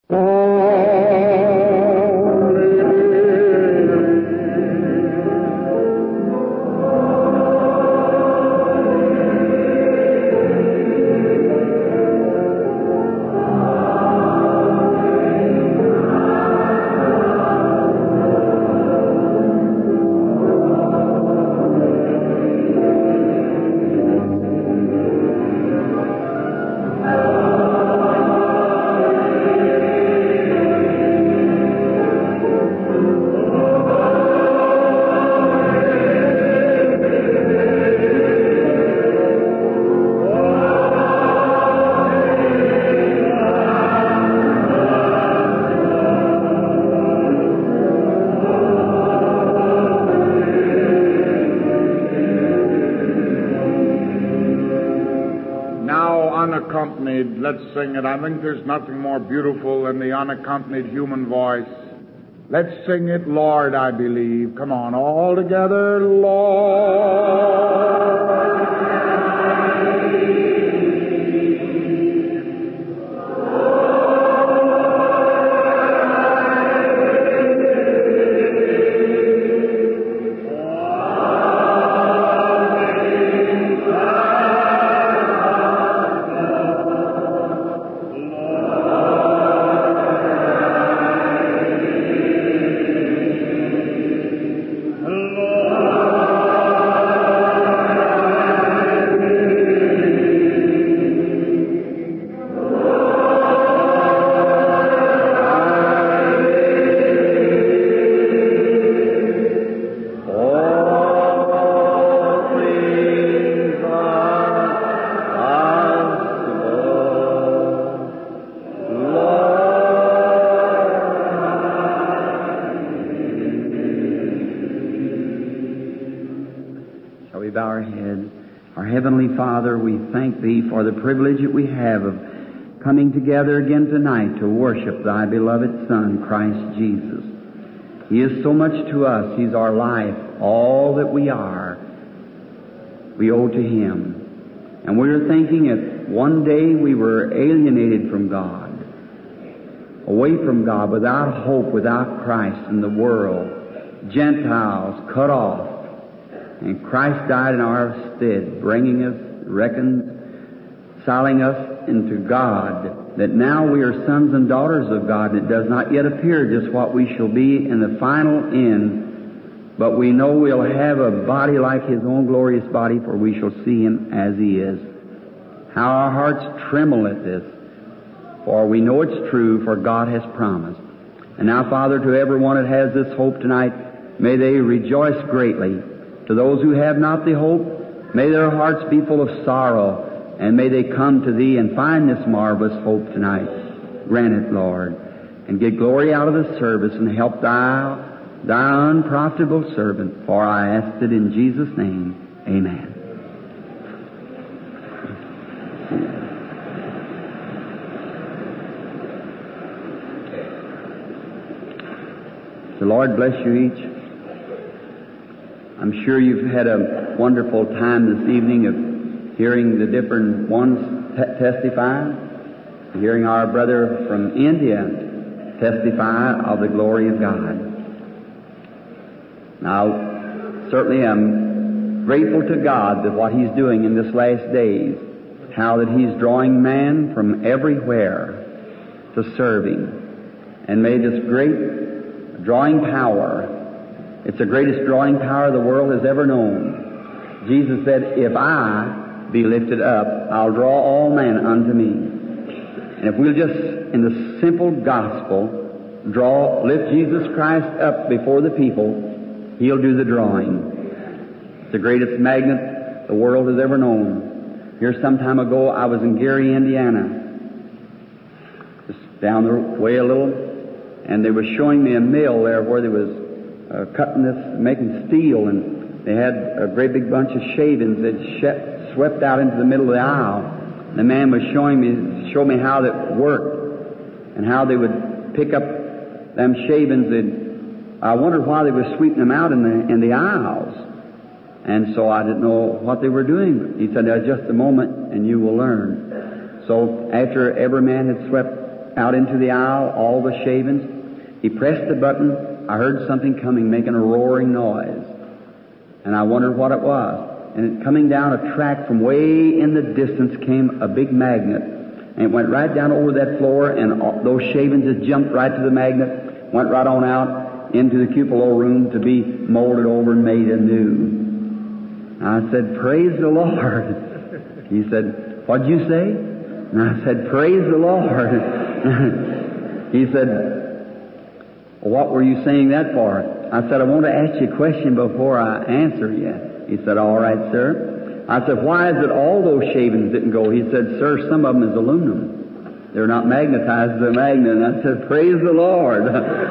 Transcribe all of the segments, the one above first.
Let's sing it. I think there's nothing more beautiful than the unaccompanied human voice. Let's sing it, Lord, I believe. Come on, all together, Lord. Father, we thank Thee for the privilege that we have of coming together again tonight to worship Thy beloved Son, Christ Jesus. He is so much to us. He's our life. All that we are, we owe to Him. And we were thinking that one day we were alienated from God, away from God, without hope, without Christ in the world, Gentiles cut off. And Christ died in our stead, bringing us, reconciling us into God, that now we are sons and daughters of God. It does not yet appear just what we shall be in the final end, but we know we'll have a body like His own glorious body, for we shall see Him as He is. How our hearts tremble at this, for we know it's true, for God has promised. And now, Father, to everyone that has this hope tonight, may they rejoice greatly. To those who have not the hope, may their hearts be full of sorrow, and may they come to Thee and find this marvelous hope tonight. Grant it, Lord, and get glory out of the service, and help Thy unprofitable servant. For I ask it in Jesus' name. Amen. The Lord bless you each. I'm sure you've had a wonderful time this evening of hearing the different ones testify, hearing our brother from India testify of the glory of God. Now, certainly I'm grateful to God that what He's doing in this last days, how that He's drawing man from everywhere to serve Him. And may this great drawing power, it's the greatest drawing power the world has ever known. Jesus said, if I be lifted up, I'll draw all men unto me. And if we'll just, in the simple gospel, lift Jesus Christ up before the people, He'll do the drawing. It's the greatest magnet the world has ever known. Here some time ago, I was in Gary, Indiana, just down the way a little, and they were showing me a mill there where they was cutting this, making steel, and they had a great big bunch of shavings that swept out into the middle of the aisle. The man was showing me how that worked, and how they would pick up them shavings. And I wondered why they were sweeping them out in the aisles. And so I didn't know what they were doing. He said, "Now, just a moment, and you will learn." So after every man had swept out into the aisle, all the shavings. He pressed the button. I heard something coming, making a roaring noise. And I wondered what it was. And coming down a track from way in the distance came a big magnet. And it went right down over that floor, and those shavings just jumped right to the magnet, went right on out into the cupola room to be molded over and made anew. I said, "Praise the Lord." He said, "What'd you say?" And I said, "Praise the Lord." He said, "What were you saying that for?" I said, "I want to ask you a question before I answer you." He said, "All right, sir." I said, "Why is it all those shavings didn't go?" He said, "Sir, some of them is aluminum. They're not magnetized to a magnet." And I said, "Praise the Lord."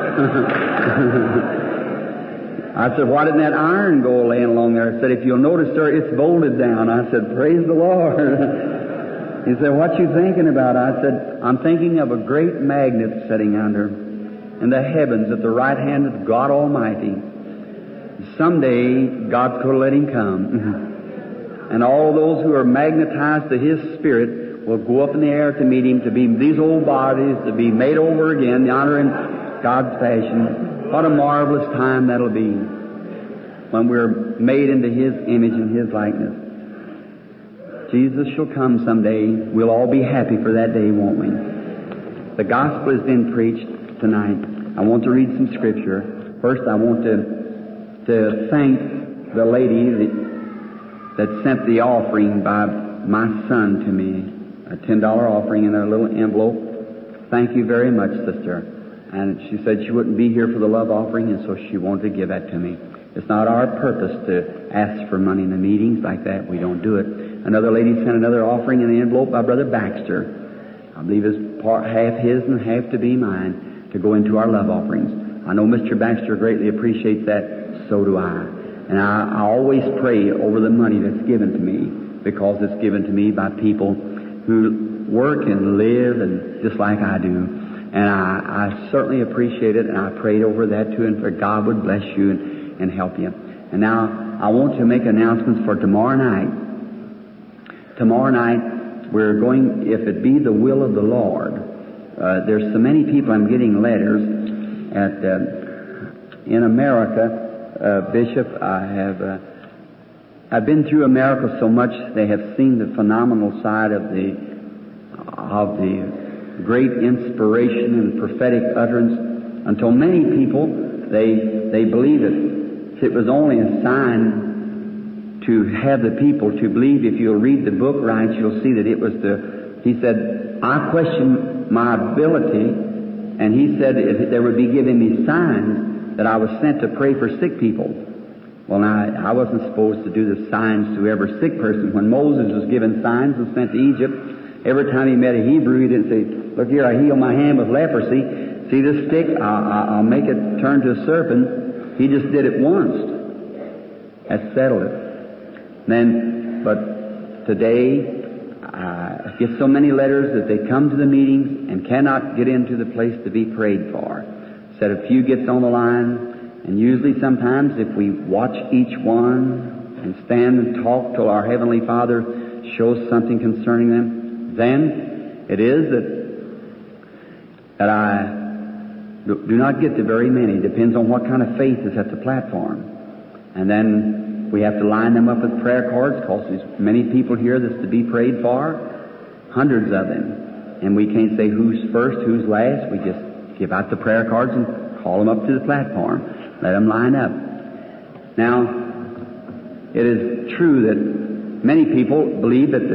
I said, "Why didn't that iron go laying along there?" I said, "If you'll notice, sir, it's bolted down." I said, "Praise the Lord." He said, "What you thinking about?" I said, "I'm thinking of a great magnet sitting under in the heavens at the right hand of God Almighty. Someday, God's going to let Him come. And all those who are magnetized to His Spirit will go up in the air to meet Him, to be these old bodies, to be made over again, the honor in God's fashion. What a marvelous time that'll be when we're made into His image and His likeness. Jesus shall come someday. We'll all be happy for that day, won't we? The gospel has been preached tonight. I want to read some scripture. First, I want to thank the lady that sent the offering by my son to me, a $10 offering in a little envelope. Thank you very much, sister. And she said she wouldn't be here for the love offering, and so she wanted to give that to me. It's not our purpose to ask for money in the meetings like that. We don't do it. Another lady sent another offering in the envelope by Brother Baxter. I believe it's half his and half to be mine, to go into our love offerings. I know Mr. Baxter greatly appreciates that. So do I. And I always pray over the money that's given to me, because it's given to me by people who work and live and just like I do. And I certainly appreciate it, and I prayed over that too, and for God would bless you and help you. And now I want to make announcements for tomorrow night. Tomorrow night we're going, if it be the will of the Lord. There's so many people, I'm getting letters in America. Bishop, I've been through America so much. They have seen the phenomenal side of the great inspiration and prophetic utterance. Until many people, they believe it. It was only a sign to have the people to believe. If you'll read the book right, you'll see that it was he said, I question my ability, and he said if there would be given me signs that I was sent to pray for sick people. Well, now, I wasn't supposed to do the signs to every sick person. When Moses was given signs and sent to Egypt, every time he met a Hebrew, he didn't say, "Look here, I heal my hand with leprosy. See this stick? I'll make it turn to a serpent." He just did it once. That settled it. But today, I get so many letters that they come to the meetings and cannot get into the place to be prayed for. Said a few gets on the line, and usually sometimes if we watch each one and stand and talk till our Heavenly Father shows something concerning them, then it is that I do not get to very many. Depends on what kind of faith is at the platform. And then we have to line them up with prayer cards, because there's many people here that's to be prayed for, hundreds of them. And we can't say who's first, who's last. We just give out the prayer cards and call them up to the platform. Let them line up. Now, it is true that many people believe that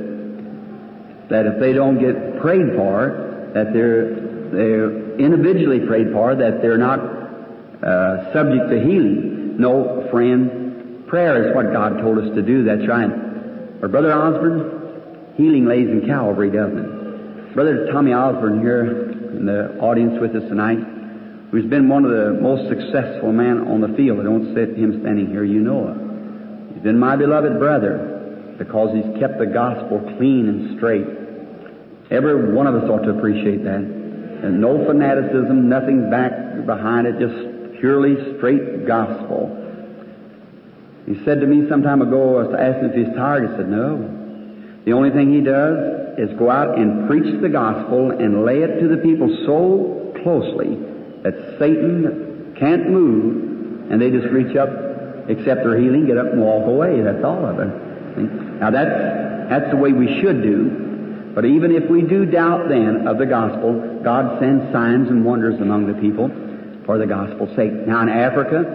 if they don't get prayed for, that they're individually prayed for, that they're not subject to healing. No, friend, prayer is what God told us to do. That's right. But Brother Osborne, healing lays in Calvary, doesn't it? Brother Tommy Osborne here in the audience with us tonight, who's been one of the most successful men on the field. I don't see him standing here, you know it. He's been my beloved brother because he's kept the gospel clean and straight. Every one of us ought to appreciate that. And no fanaticism, nothing back behind it, just purely straight gospel. He said to me some time ago, I asked him if he's tired. He said, no. The only thing he does is go out and preach the gospel and lay it to the people so closely that Satan can't move, and they just reach up, accept their healing, get up and walk away. That's all of it. See? Now that's the way we should do. But even if we do doubt then of the gospel, God sends signs and wonders among the people for the gospel's sake. Now in Africa,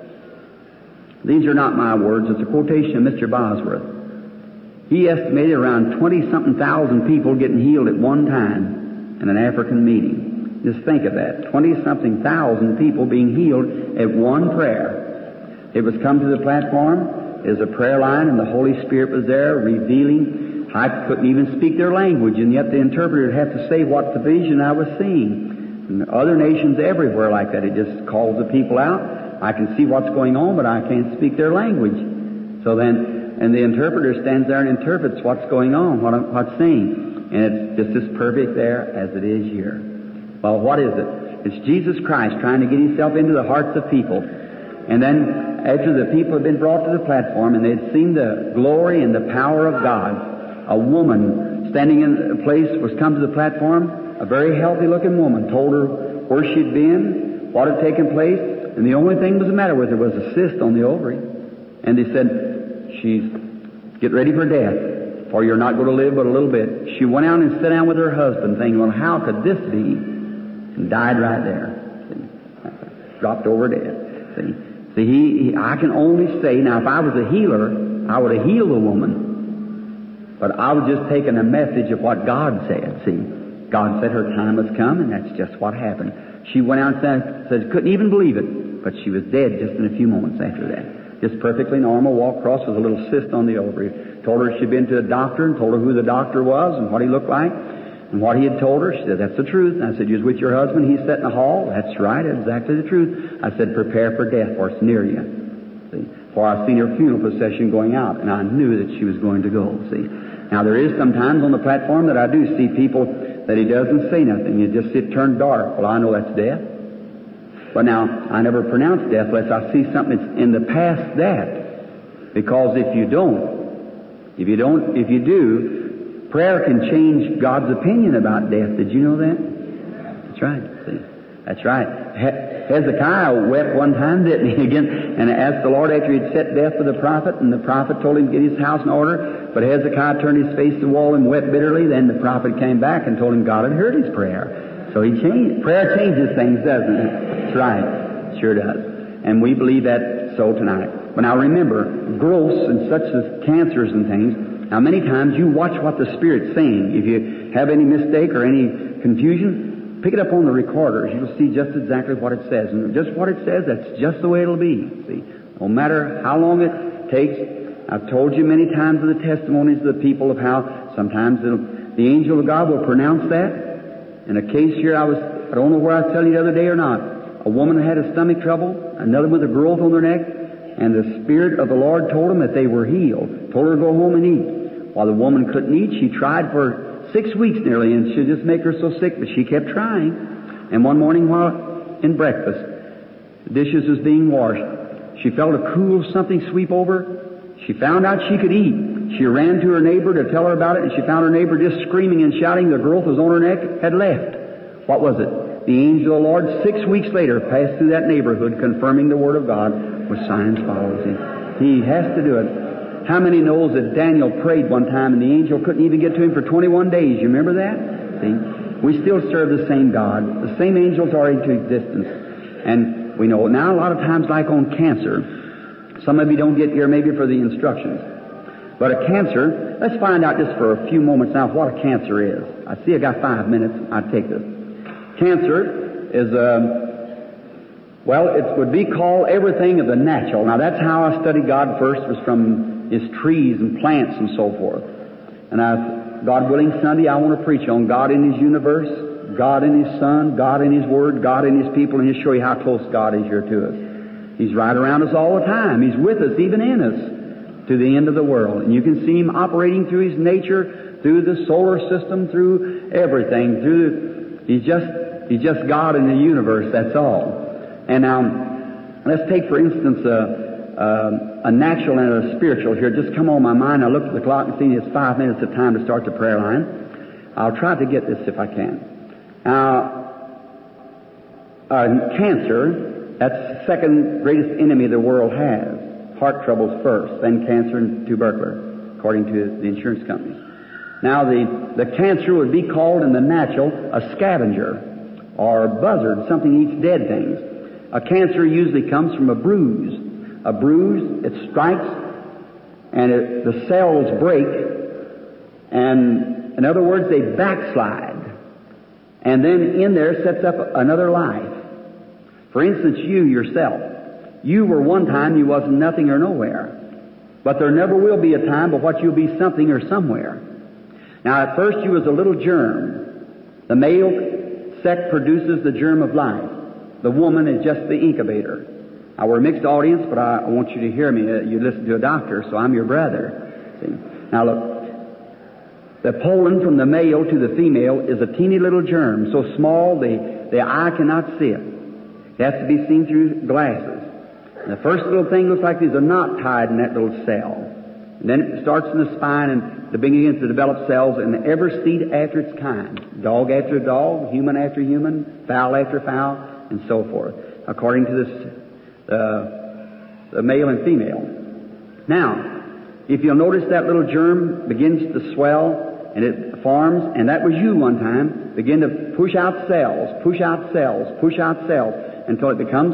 these are not my words, it's a quotation of Mr. Bosworth. He estimated around 20-something thousand people getting healed at one time in an African meeting. Just think of that. 20-something thousand people being healed at one prayer. It was come to the platform, there's a prayer line, and the Holy Spirit was there revealing. I couldn't even speak their language, and yet the interpreter would have to say what the vision I was seeing. And other nations everywhere like that, it just calls the people out. I can see what's going on, but I can't speak their language. So then, and the interpreter stands there and interprets what's going on, what's saying. And it's just as perfect there as it is here. Well, what is it? It's Jesus Christ trying to get Himself into the hearts of people. And then, after the people had been brought to the platform and they'd seen the glory and the power of God, a woman standing in a place was come to the platform, a very healthy-looking woman, told her where she'd been, what had taken place, and the only thing that was the matter with her was a cyst on the ovary. And they said, she's get ready for death, for you're not going to live but a little bit. She went out and sat down with her husband, thinking, well, how could this be? And died right there. See? Dropped over dead. See, I can only say, now if I was a healer, I would have healed the woman. But I was just taking a message of what God said. See, God said her time has come, and that's just what happened. She went out and said couldn't even believe it, but she was dead just in a few moments after that. Just perfectly normal, walked across with a little cyst on the ovary. Told her she'd been to a doctor and told her who the doctor was and what he looked like and what he had told her. She said, that's the truth. And I said, you was with your husband, he's sat in the hall? That's right, exactly the truth. I said, prepare for death, for it's near you. See? For I seen her funeral procession going out, and I knew that she was going to go. See? Now there is sometimes on the platform that I do see people that he doesn't say nothing. You just sit turned dark. Well, I know that's death. But now, I never pronounce death unless I see something that's in the past that. Because if you do, prayer can change God's opinion about death. Did you know that? That's right. See? That's right. Hezekiah wept one time, didn't he, again, and asked the Lord after he'd set death for the prophet, and the prophet told him to get his house in order, but Hezekiah turned his face to the wall and wept bitterly. Then the prophet came back and told him God had heard his prayer. So he changed. Prayer changes things, doesn't it? That's right. Sure does. And we believe that so tonight. But now remember, growths and such as cancers and things, now many times you watch what the Spirit's saying. If you have any mistake or any confusion, pick it up on the recorders. You'll see just exactly what it says. And just what it says, that's just the way it'll be. See, no matter how long it takes. I've told you many times of the testimonies of the people of how sometimes the angel of God will pronounce that. In a case here, I don't know where I was telling you the other day or not. A woman had a stomach trouble, another with a growth on their neck, and the Spirit of the Lord told them that they were healed. Told her to go home and eat. While the woman couldn't eat, she tried for 6 weeks nearly, and she'd just make her so sick, but she kept trying. And one morning while in breakfast, the dishes was being washed, she felt a cool something sweep over. She found out she could eat. She ran to her neighbor to tell her about it, and she found her neighbor just screaming and shouting. The growth was on her neck, had left. What was it? The angel of the Lord 6 weeks later passed through that neighborhood confirming the Word of God with signs following him. He has to do it. How many knows that Daniel prayed one time and the angel couldn't even get to him for 21 days? You remember that? See? We still serve the same God. The same angels are into existence. And we know now a lot of times, like on cancer, some of you don't get here maybe for the instructions. But a cancer, let's find out just for a few moments now what a cancer is. I see I got 5 minutes. I'll take this. Cancer is, it would be called everything of the natural. Now that's how I studied God first, was from His trees and plants and so forth. And God willing, Sunday I want to preach on God in His universe, God in His Son, God in His Word, God in His people, and He'll show you how close God is here to us. He's right around us all the time. He's with us, even in us, to the end of the world. And you can see Him operating through His nature, through the solar system, through everything. He's just God in the universe, that's all. And now, let's take, for instance, a natural and a spiritual here. Just come on my mind. I looked at the clock and seen it's 5 minutes of time to start the prayer line. I'll try to get this if I can. Now, cancer, that's the second greatest enemy the world has. Heart troubles first, then cancer and tuberculosis, according to the insurance companies. Now, the cancer would be called in the natural a scavenger or a buzzard, something eats dead things. A cancer usually comes from a bruise. A bruise, it strikes, and the cells break, and in other words, they backslide. And then in there sets up another life. For instance, you yourself. You were one time you wasn't nothing or nowhere. But there never will be a time but what you'll be something or somewhere. Now at first you was a little germ. The male sex produces the germ of life. The woman is just the incubator. Now we're a mixed audience, but I want you to hear me. You listen to a doctor, so I'm your brother. See? Now look. The pollen from the male to the female is a teeny little germ, so small the eye cannot see it. It has to be seen through glasses. And the first little thing looks like there's a knot tied in that little cell. And then it starts in the spine and it begins to develop cells in every seed after its kind. Dog after dog, human after human, fowl after fowl, and so forth, according to the male and female. Now, if you'll notice that little germ begins to swell, and it forms, and that was you one time, begin to push out cells, until it becomes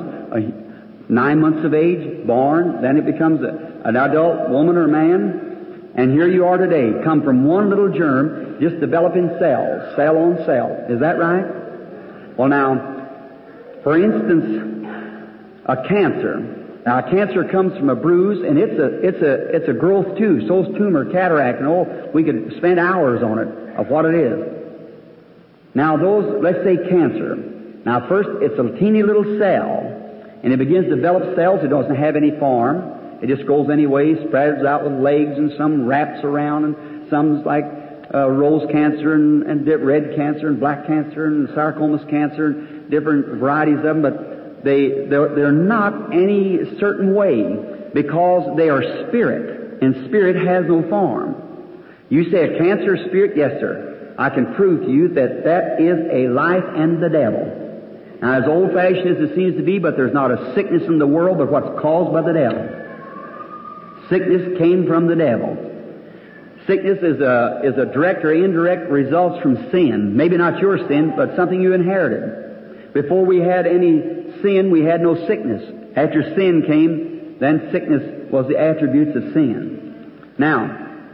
9 months of age, born, then it becomes an adult woman or man, and here you are today, come from one little germ, just developing cells, cell on cell. Is that right? Well now, for instance, a cancer. Now, cancer comes from a bruise, and it's a growth too. So's tumor, cataract, and all. We could spend hours on it of what it is. Now, let's say cancer. Now, first, it's a teeny little cell, and it begins to develop cells. It doesn't have any form. It just goes anyway, spreads out with legs, and some wraps around, and some's like rose cancer, and red cancer, and black cancer, and sarcomas cancer, and different varieties of them, but they're not any certain way because they are spirit, and spirit has no form. You say a cancer spirit? Yes, sir. I can prove to you that is a life and the devil. Now, as old-fashioned as it seems to be, but there's not a sickness in the world but what's caused by the devil. Sickness came from the devil. Sickness is a direct or indirect result from sin. Maybe not your sin, but something you inherited. Before we had any sin, we had no sickness. After sin came, then sickness was the attributes of sin. Now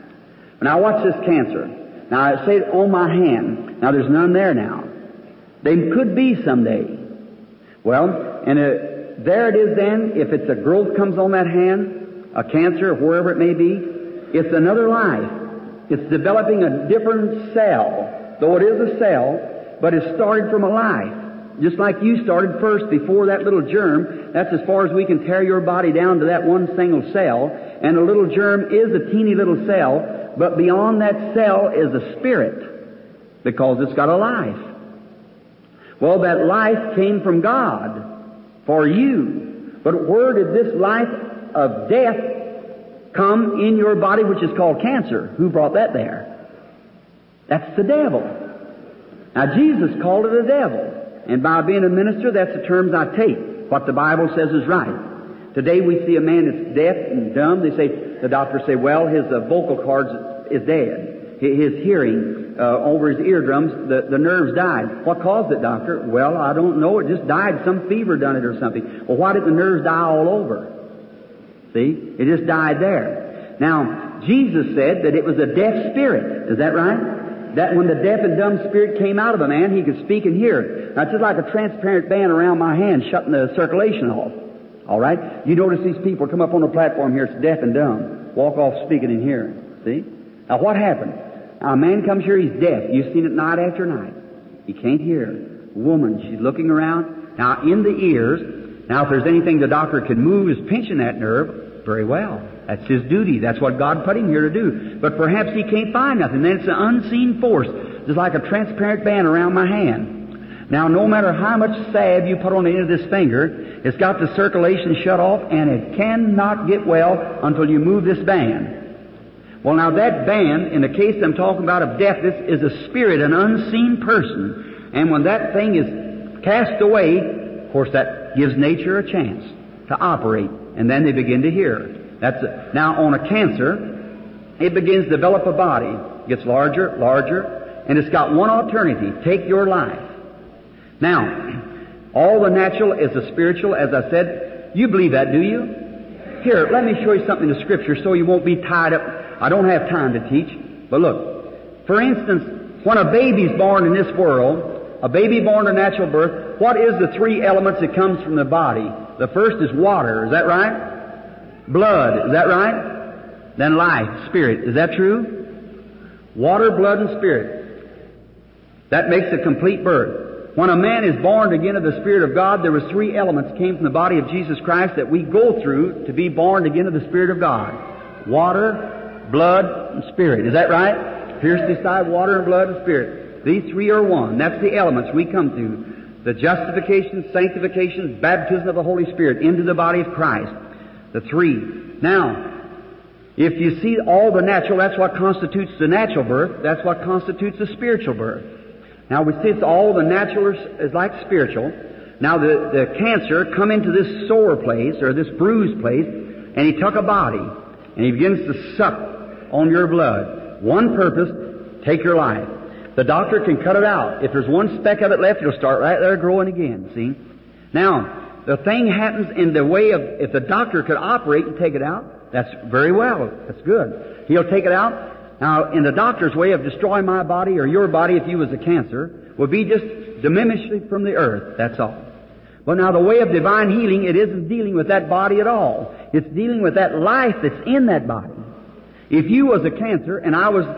watch this cancer. Now I say it on my hand. Now there's none there now. They could be someday. Well, and there it is then. If it's a growth comes on that hand, a cancer, or wherever it may be, it's another life. It's developing a different cell. Though it is a cell, but it's started from a life. Just like you started first before that little germ, that's as far as we can tear your body down to that one single cell. And the little germ is a teeny little cell, but beyond that cell is a spirit, because it's got a life. Well, that life came from God for you. But where did this life of death come in your body, which is called cancer? Who brought that there? That's the devil. Now, Jesus called it a devil. And by being a minister, that's the terms I take. What the Bible says is right. Today we see a man that's deaf and dumb. The doctors say, well, his vocal cords is dead. His hearing over his eardrums, the nerves died. What caused it, doctor? Well, I don't know. It just died. Some fever done it or something. Well, why did the nerves die all over? See? It just died there. Now, Jesus said that it was a deaf spirit. Is that right? That when the deaf and dumb spirit came out of a man, he could speak and hear. Now, it's just like a transparent band around my hand shutting the circulation off. All right? You notice these people come up on the platform here, it's deaf and dumb. Walk off speaking and hearing. See? Now, what happened? Now, a man comes here, he's deaf. You've seen it night after night. He can't hear. A woman, she's looking around. Now, in the ears, now, if there's anything the doctor can move is pinching that nerve, very well. That's his duty. That's what God put him here to do. But perhaps he can't find nothing. Then it's an unseen force, just like a transparent band around my hand. Now, no matter how much salve you put on the end of this finger, it's got the circulation shut off, and it cannot get well until you move this band. Well, now that band, in the case I'm talking about of death, this is a spirit, an unseen person. And when that thing is cast away, of course that gives nature a chance to operate. And then they begin to hear. Now on a cancer, it begins to develop a body. It gets larger, larger, and it's got one alternative: take your life. Now, all the natural is the spiritual, as I said. You believe that, do you? Here, let me show you something in the Scripture so you won't be tied up. I don't have time to teach, but look. For instance, when a baby's born in this world, a baby born to natural birth, what is the three elements that comes from the body? The first is water, is that right? Blood, is that right? Then life, spirit, is that true? Water, blood, and spirit. That makes a complete birth. When a man is born again of the Spirit of God, there was three elements came from the body of Jesus Christ that we go through to be born again of the Spirit of God. Water, blood, and spirit. Is that right? Pierce this side, water and blood and spirit. These three are one. That's the elements we come through. The justification, sanctification, baptism of the Holy Spirit into the body of Christ. The three. Now, if you see all the natural, that's what constitutes the natural birth. That's what constitutes the spiritual birth. Now we see it's all the natural is like spiritual. Now the cancer come into this sore place or this bruised place, and he took a body and he begins to suck on your blood. One purpose: take your life. The doctor can cut it out. If there's one speck of it left, it'll start right there growing again. See? Now the thing happens in the way of if the doctor could operate and take it out, that's very well. That's good. He'll take it out. Now, in the doctor's way of destroying my body or your body if you was a cancer would be just diminishing from the earth. That's all. But now the way of divine healing, it isn't dealing with that body at all. It's dealing with that life that's in that body. If you was a cancer and I was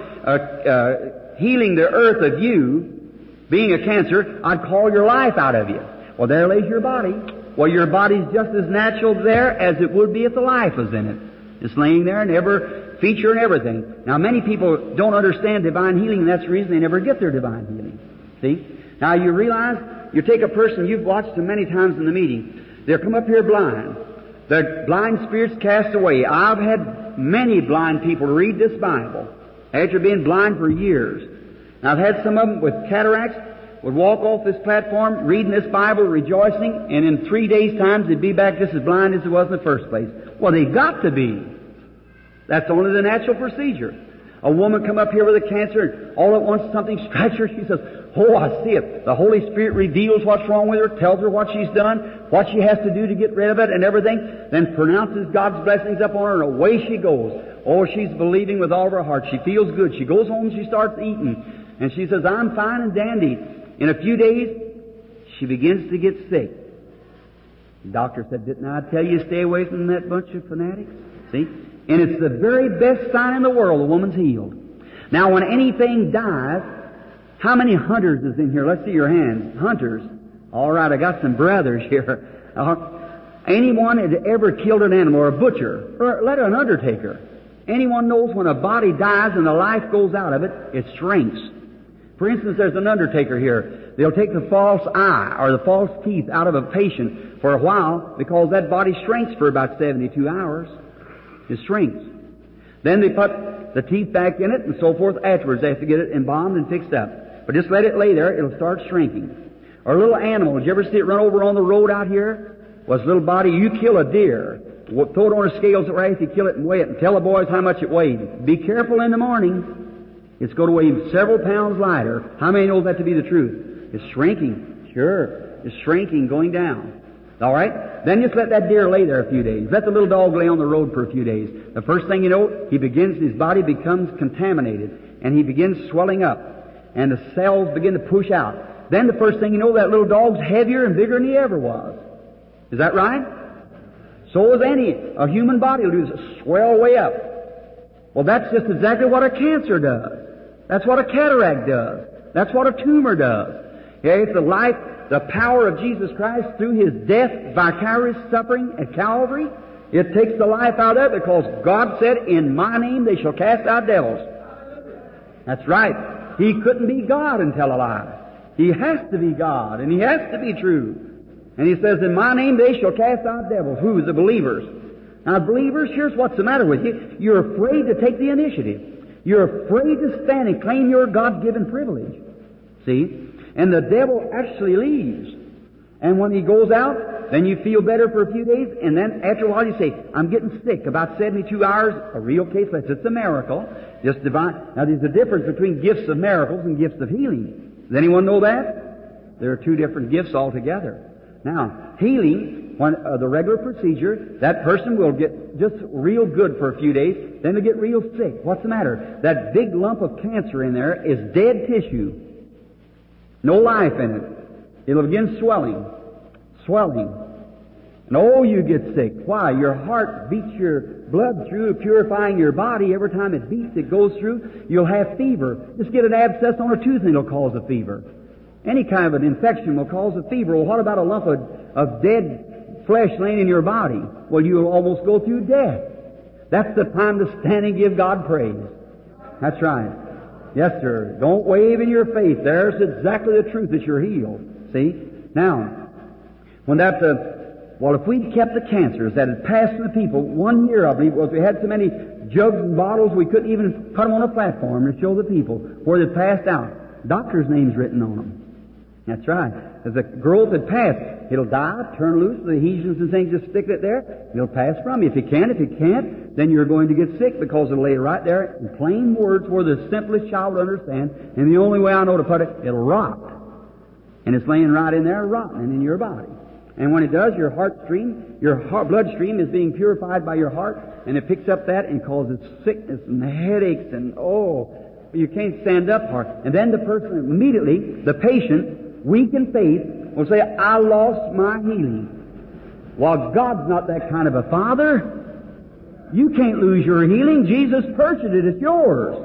healing the earth of you, being a cancer, I'd call your life out of you. Well, there lays your body. Well, your body's just as natural there as it would be if the life was in it. It's laying there and every feature and everything. Now, many people don't understand divine healing, and that's the reason they never get their divine healing. See? Now, you realize, you take a person, you've watched them many times in the meeting, they'll come up here blind. The blind spirits cast away. I've had many blind people read this Bible after being blind for years. And I've had some of them with cataracts would walk off this platform reading this Bible, rejoicing, and in 3 days' time they'd be back just as blind as it was in the first place. Well, they've got to be. That's only the natural procedure. A woman come up here with a cancer and all at once something strikes her. She says, "Oh, I see it." The Holy Spirit reveals what's wrong with her, tells her what she's done, what she has to do to get rid of it and everything, then pronounces God's blessings upon her and away she goes. Oh, she's believing with all of her heart. She feels good. She goes home and she starts eating. And she says, "I'm fine and dandy." In a few days, she begins to get sick. The doctor said, "Didn't I tell you to stay away from that bunch of fanatics?" See? And it's the very best sign in the world the woman's healed. Now, when anything dies, how many hunters is in here? Let's see your hands. Hunters. All right, I got some brothers here. Anyone that ever killed an animal, or a butcher, or let an undertaker, anyone knows when a body dies and the life goes out of it, it shrinks. For instance, there's an undertaker here. They'll take the false eye or the false teeth out of a patient for a while because that body shrinks for about 72 hours. It shrinks. Then they put the teeth back in it and so forth afterwards. They have to get it embalmed and fixed up. But just let it lay there, it'll start shrinking. Or a little animal. Did you ever see it run over on the road out here? Was a little body, you kill a deer, throw it on the scales right after you kill it and weigh it and tell the boys how much it weighed. Be careful in the morning. It's going to weigh several pounds lighter. How many knows that to be the truth? It's shrinking. Sure. It's shrinking, going down. All right? Then just let that deer lay there a few days. Let the little dog lay on the road for a few days. The first thing you know, his body becomes contaminated, and he begins swelling up, and the cells begin to push out. Then the first thing you know, that little dog's heavier and bigger than he ever was. Is that right? So is a human body will do is swell way up. Well, that's just exactly what a cancer does. That's what a cataract does. That's what a tumor does. Yeah, it's the power of Jesus Christ through His death, vicarious suffering at Calvary. It takes the life out of it because God said, "In my name they shall cast out devils." That's right. He couldn't be God and tell a lie. He has to be God, and He has to be true. And He says, "In my name they shall cast out devils." Who? The believers. Now, believers, here's what's the matter with you. You're afraid to take the initiative. You're afraid to stand and claim your God-given privilege. See? And the devil actually leaves. And when he goes out, then you feel better for a few days, and then after a while you say, I'm getting sick. About 72 hours, a real case, it's a miracle. Just divine. Now, there's a difference between gifts of miracles and gifts of healing. Does anyone know that? There are two different gifts altogether. Now, healing, when the regular procedure, that person will get just real good for a few days, then they'll get real sick. What's the matter? That big lump of cancer in there is dead tissue. No life in it. It'll begin swelling. And oh, you get sick. Why? Your heart beats your blood through, purifying your body. Every time it beats, it goes through. You'll have fever. Just get an abscess on a tooth and it'll cause a fever. Any kind of an infection will cause a fever. Well, what about a lump of dead flesh laying in your body? Well, you'll almost go through death. That's the time to stand and give God praise. That's right. Yes, sir. Don't wave in your faith. There's exactly the truth that you're healed. See? Now, when that, if we'd kept the cancers that had passed to the people 1 year, I believe it was, we had so many jugs and bottles we couldn't even put them on a platform to show the people where they passed out. Doctors' names written on them. That's right. As the growth had passed, it'll die, turn loose, the adhesions and things, just stick it there. It'll pass from you. If you can't, then you're going to get sick because it'll lay right there in plain words where the simplest child will understand. And the only way I know to put it, it'll rot. And it's laying right in there, rotting in your body. And when it does, your bloodstream is being purified by your heart, and it picks up that and causes sickness and headaches and, you can't stand up hard. And then the person immediately, the patient, weak in faith, will say, I lost my healing. Well, God's not that kind of a father. You can't lose your healing. Jesus purchased it. It's yours.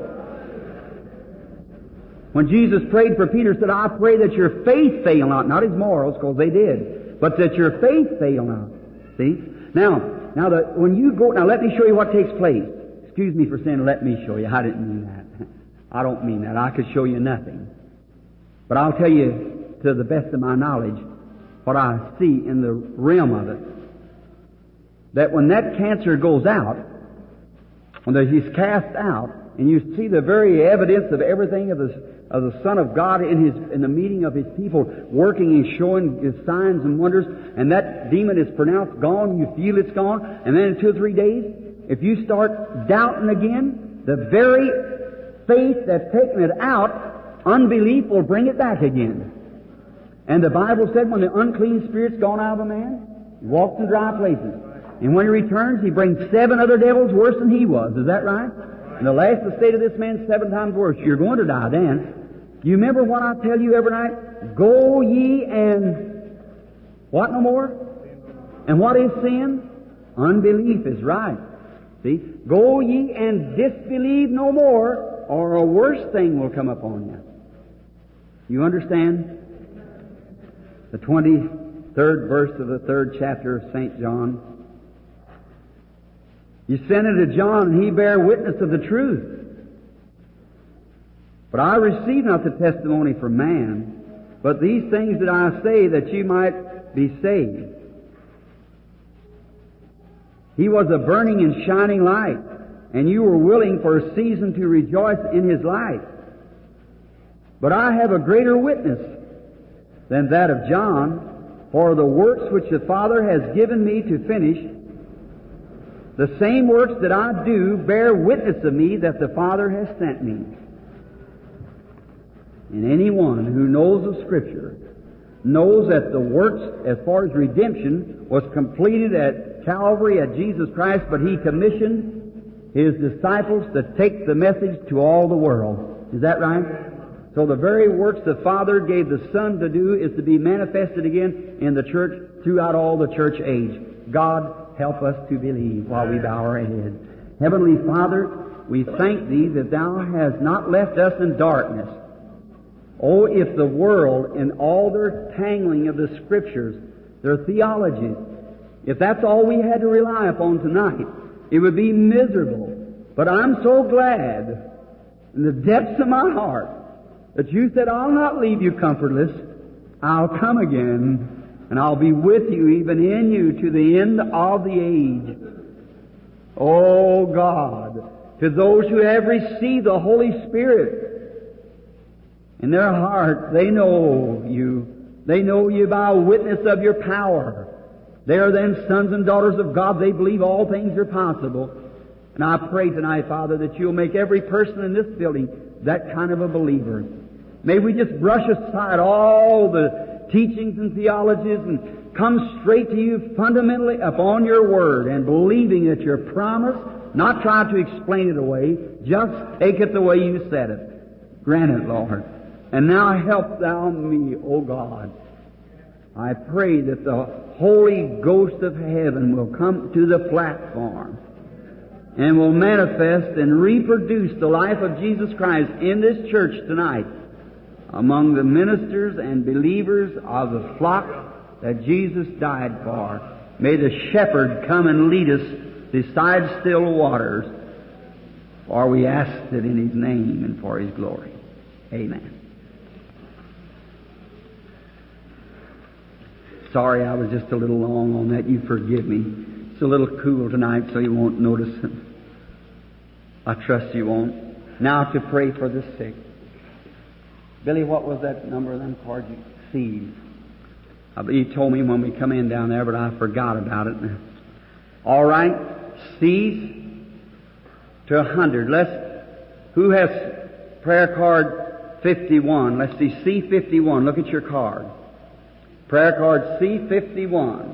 When Jesus prayed for Peter, said, I pray that your faith fail not his morals, because they did, but that your faith fail not. See? Now let me show you what takes place. Excuse me for saying, let me show you. I didn't mean that. I don't mean that. I could show you nothing. But I'll tell you, to the best of my knowledge, what I see in the realm of it. That when that cancer goes out, when he's cast out, and you see the very evidence of everything of the Son of God in the meeting of His people, working and showing His signs and wonders, and that demon is pronounced gone, you feel it's gone, and then in 2 or 3 days, if you start doubting again, the very faith that's taken it out, unbelief will bring it back again. And the Bible said when the unclean spirit's gone out of a man, he walks in dry places. And when he returns, he brings 7 other devils worse than he was. Is that right? And the last estate of this man 7 times worse. You're going to die then. You remember what I tell you every night? Go ye and what no more? And what is sin? Unbelief is right. See? Go ye and disbelieve no more, or a worse thing will come upon you. You understand? The 23rd verse of the 3rd chapter of St. John. You sent it to John, and he bare witness of the truth. But I received not the testimony from man, but these things that I say, that you might be saved. He was a burning and shining light, and you were willing for a season to rejoice in His light. But I have a greater witness than that of John, for the works which the Father has given me to finish, the same works that I do bear witness of me that the Father has sent me. And anyone who knows of Scripture knows that the works as far as redemption was completed at Calvary at Jesus Christ, but He commissioned His disciples to take the message to all the world. Is that right? So the very works the Father gave the Son to do is to be manifested again in the church throughout all the church age. God help us to believe while we bow our heads. Heavenly Father, we thank Thee that Thou hast not left us in darkness. Oh, if the world, in all their tangling of the Scriptures, their theology, if that's all we had to rely upon tonight, it would be miserable. But I'm so glad, in the depths of my heart, that You said, I'll not leave you comfortless. I'll come again, and I'll be with you, even in you, to the end of the age. Oh God, to those who have received the Holy Spirit in their heart, they know you. They know you by a witness of your power. They are then sons and daughters of God. They believe all things are possible. And I pray tonight, Father, that you'll make every person in this building that kind of a believer. May we just brush aside all the teachings and theologies and come straight to you fundamentally upon your Word and believing that your promise, not try to explain it away, just take it the way you said it. Grant it, Lord. And now help thou me, O God. I pray that the Holy Ghost of heaven will come to the platform and will manifest and reproduce the life of Jesus Christ in this church tonight among the ministers and believers of the flock that Jesus died for. May the shepherd come and lead us beside still waters, for we ask it in His name and for His glory. Amen. Sorry I was just a little long on that. You forgive me. It's a little cool tonight, so you won't notice it. I trust you won't. Now to pray for the sick. Billy, what was that number of them cards you received? You told me when we come in down there, but I forgot about it. All right. C's to 100. Who has prayer card 51? Let's see, C51. Look at your card. Prayer card C51.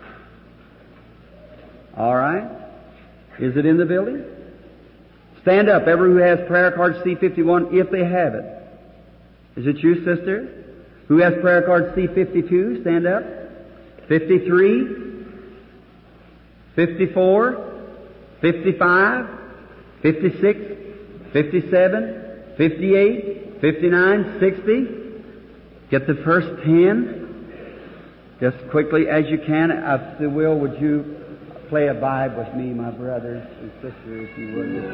All right. Is it in the building? Stand up, everyone who has prayer card C51, if they have it. Is it you, sister? Who has prayer card C52? Stand up. 53, 54, 55, 56, 57, 58, 59, 60. Get the first 10. Just quickly as you can. If you will, would you play a vibe with me, my brothers and sisters, if you would.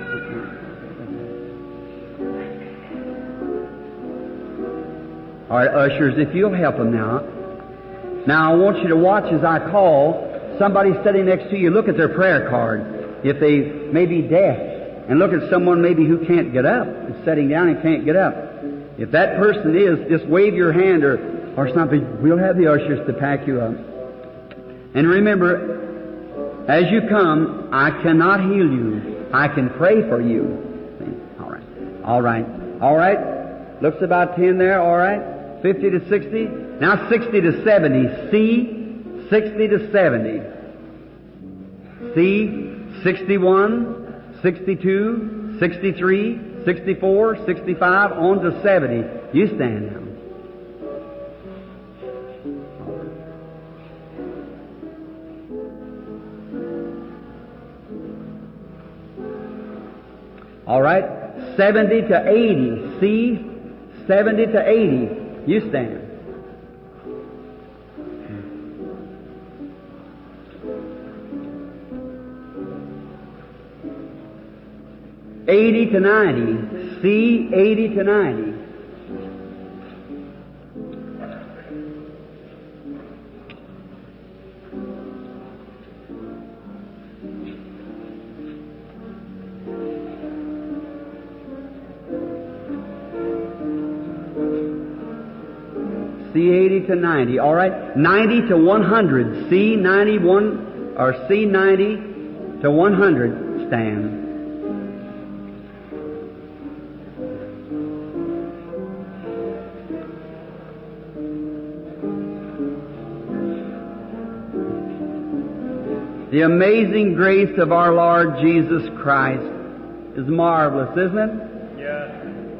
All right, ushers, if you'll help them now. Now, I want you to watch as I call. Somebody sitting next to you, look at their prayer card. If they may be deaf, and look at someone maybe who can't get up, is sitting down and can't get up. If that person is, just wave your hand or something. We'll have the ushers to pack you up. And remember, as you come, I cannot heal you. I can pray for you. All right. All right. All right. Looks about 10 there. All right. 50 to 60. Now 60 to 70. C, 60 to 70. C, 61, 62, 63, 64, 65, on to 70. You stand now. All right, 70 to 80. C, 70 to 80. You stand. $80 to 90. C, 80 to 90. C, 80 to 90. All right. 90 to 100. C, 91, or C, 90 to 100. Stand. The amazing grace of our Lord Jesus Christ is marvelous, isn't it? Yes.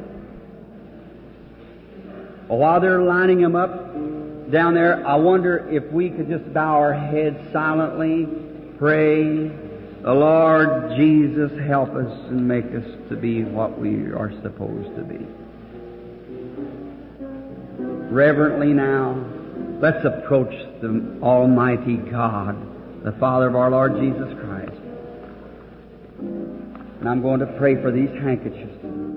While they're lining them up down there, I wonder if we could just bow our heads silently, pray, the Lord Jesus help us and make us to be what we are supposed to be. Reverently now, let's approach the Almighty God, the Father of our Lord Jesus Christ. And I'm going to pray for these handkerchiefs.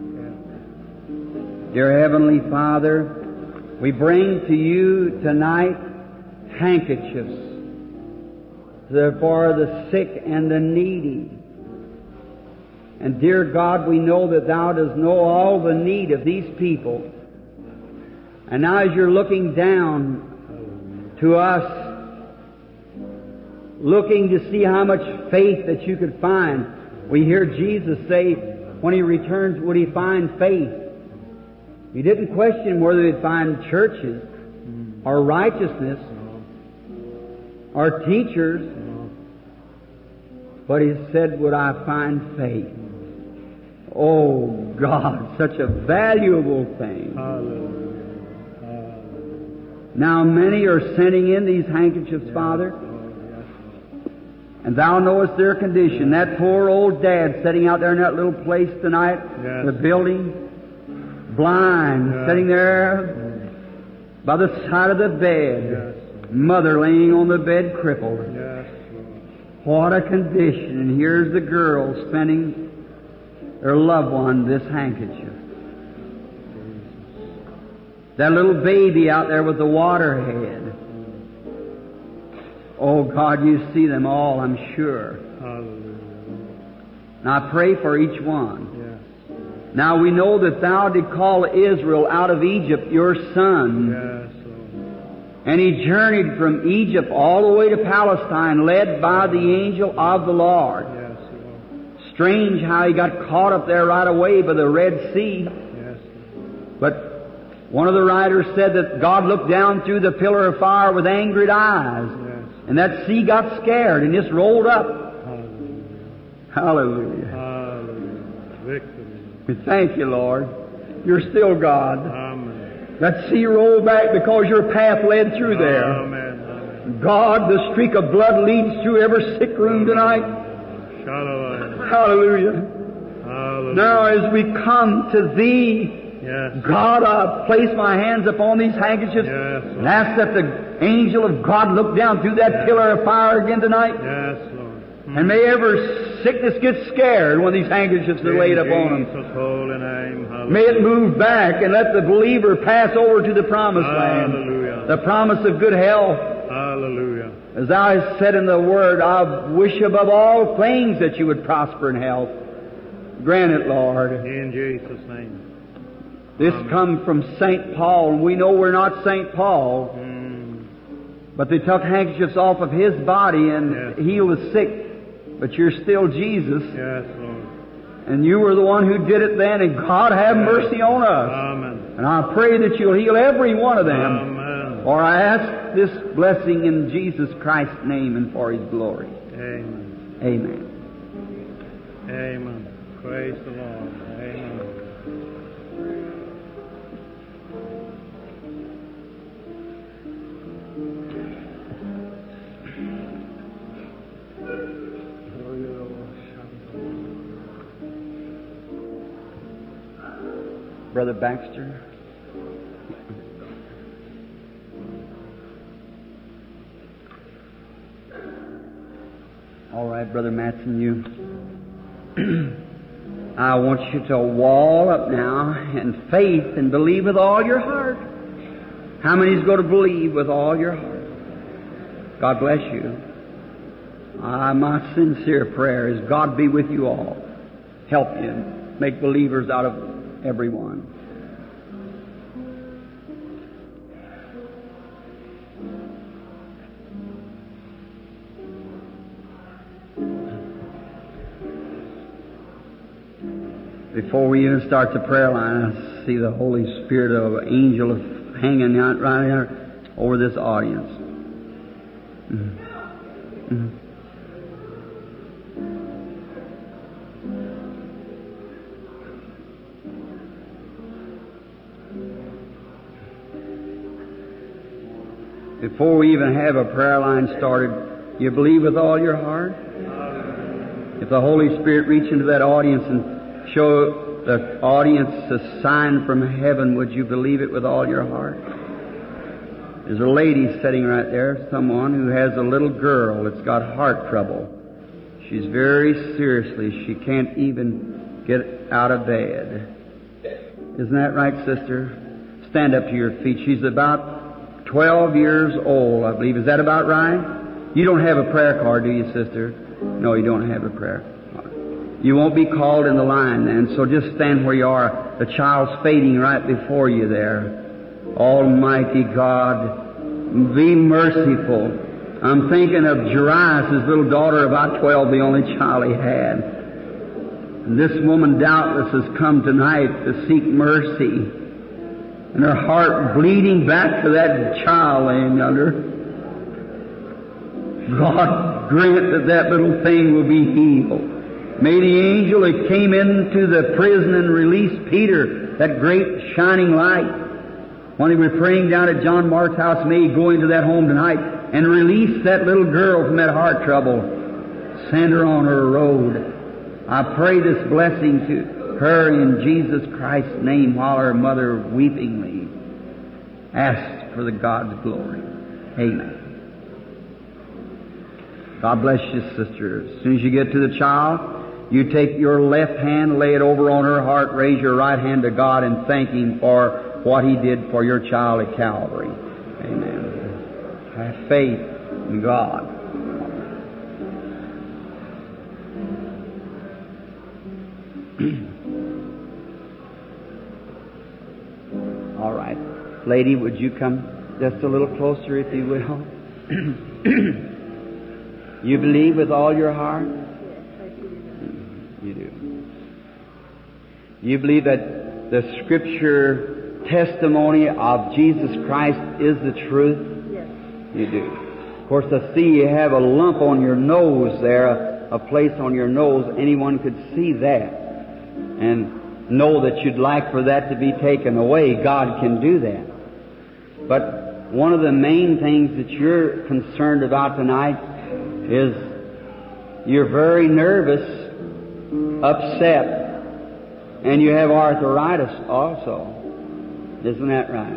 Dear Heavenly Father, we bring to you tonight handkerchiefs for the sick and the needy And dear God, we know that Thou dost know all the need of these people. And now as You're looking down to us, looking to see how much faith that You could find, we hear Jesus say, when He returns, would He find faith? He didn't question whether He'd find churches or righteousness or teachers, but He said, would I find faith? Oh God, such a valuable thing. Now many are sending in these handkerchiefs, Father, and Thou knowest their condition. That poor old dad sitting out there in that little place tonight, the building, blind, sitting there by the side of the bed, mother laying on the bed crippled. What a condition. And here's the girl sending their loved one this handkerchief. That little baby out there with the water head. Oh God, You see them all, I'm sure. Now I pray for each one. Now we know that Thou did call Israel out of Egypt, Your Son. And He journeyed from Egypt all the way to Palestine, led by the angel of the Lord. Strange how He got caught up there right away by the Red Sea. But one of the writers said that God looked down through the pillar of fire with angered eyes. And that sea got scared and just rolled up. Hallelujah. Hallelujah. We thank You, Lord. You're still God. Amen. That sea rolled back because Your path led through there. Amen. God, the streak of blood leads through every sick room tonight. Hallelujah. Hallelujah. Now as we come to Thee, God, I place my hands upon these handkerchiefs and ask that the angel of God look down through that pillar of fire again tonight. And may every sickness get scared when these handkerchiefs are laid upon them. Holy name. May it move back and let the believer pass over to the promised land. The promise of good health. Hallelujah. As Thou hast said in the Word, I wish above all things that You would prosper in health. Grant it, Lord. In Jesus' name. This comes from St. Paul, and we know we're not St. Paul, but they took handkerchiefs off of his body and healed the sick, but You're still Jesus. Yes, Lord. And You were the one who did it then, and God have mercy on us. Amen. And I pray that You'll heal every one of them. Amen. For I ask this blessing in Jesus Christ's name and for His glory. Amen. Amen. Amen. Praise the Lord. Amen. Brother Baxter. All right, Brother Matson, you. I want you to wall up now in faith and believe with all your heart. How many's going to believe with all your heart? God bless you. My sincere prayer is God be with you all. Help you. Make believers out of everyone. Before we even start the prayer line, I see the Holy Spirit of an angel hanging out right there over this audience. Before we even have a prayer line started, you believe with all your heart? If the Holy Spirit reached into that audience and show the audience a sign from heaven, would you believe it with all your heart? There's a lady sitting right there, someone who has a little girl that's got heart trouble. She's very seriously, she can't even get out of bed. Isn't that right, sister? Stand up to your feet. She's about 12 years old, I believe. Is that about right? You don't have a prayer card, do you, sister? No, you don't have a prayer card. You won't be called in the line then, so just stand where you are. The child's fading right before you there. Almighty God, be merciful. I'm thinking of Jairus' little daughter, about 12, the only child he had. And this woman doubtless has come tonight to seek mercy, and her heart bleeding back to that child laying under. God grant that that little thing will be healed. May the angel that came into the prison and released Peter, that great shining light, when he was praying down at John Mark's house, may he go into that home tonight and release that little girl from that heart trouble. Send her on her road. I pray this blessing to her in Jesus Christ's name, while her mother weepingly asked for the God's glory. Amen. God bless you, sister. As soon as you get to the child, you take your left hand, lay it over on her heart, raise your right hand to God and thank Him for what He did for your child at Calvary. Amen. Have faith in God. All right. Lady, would you come just a little closer, if you will? You believe with all your heart? Yes, I do. You do. You believe that the Scripture testimony of Jesus Christ is the truth? Yes. You do. Of course, I see you have a lump on your nose there, a place on your nose. Anyone could see that and know that you'd like for that to be taken away. God can do that. But one of the main things that you're concerned about tonight is you're very nervous, upset, and you have arthritis also. Isn't that right?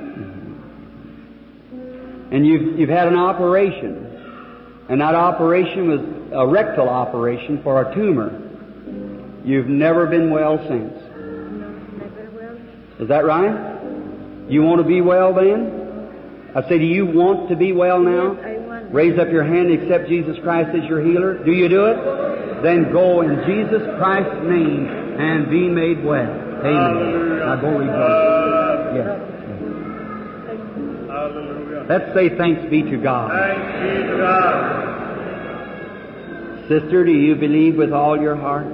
And you've had an operation, and that operation was a rectal operation for a tumor. You've never been well since. No, never will. Is that right? You want to be well then? I say, do you want to be well now? Yes, I want. Raise up your hand and accept Jesus Christ as your healer. Do you do it? Then go in Jesus Christ's name and be made well. Amen. Now go rejoice. Yes. Hallelujah. Let's say thanks be to God. Thanks be to God. Sister, do you believe with all your heart?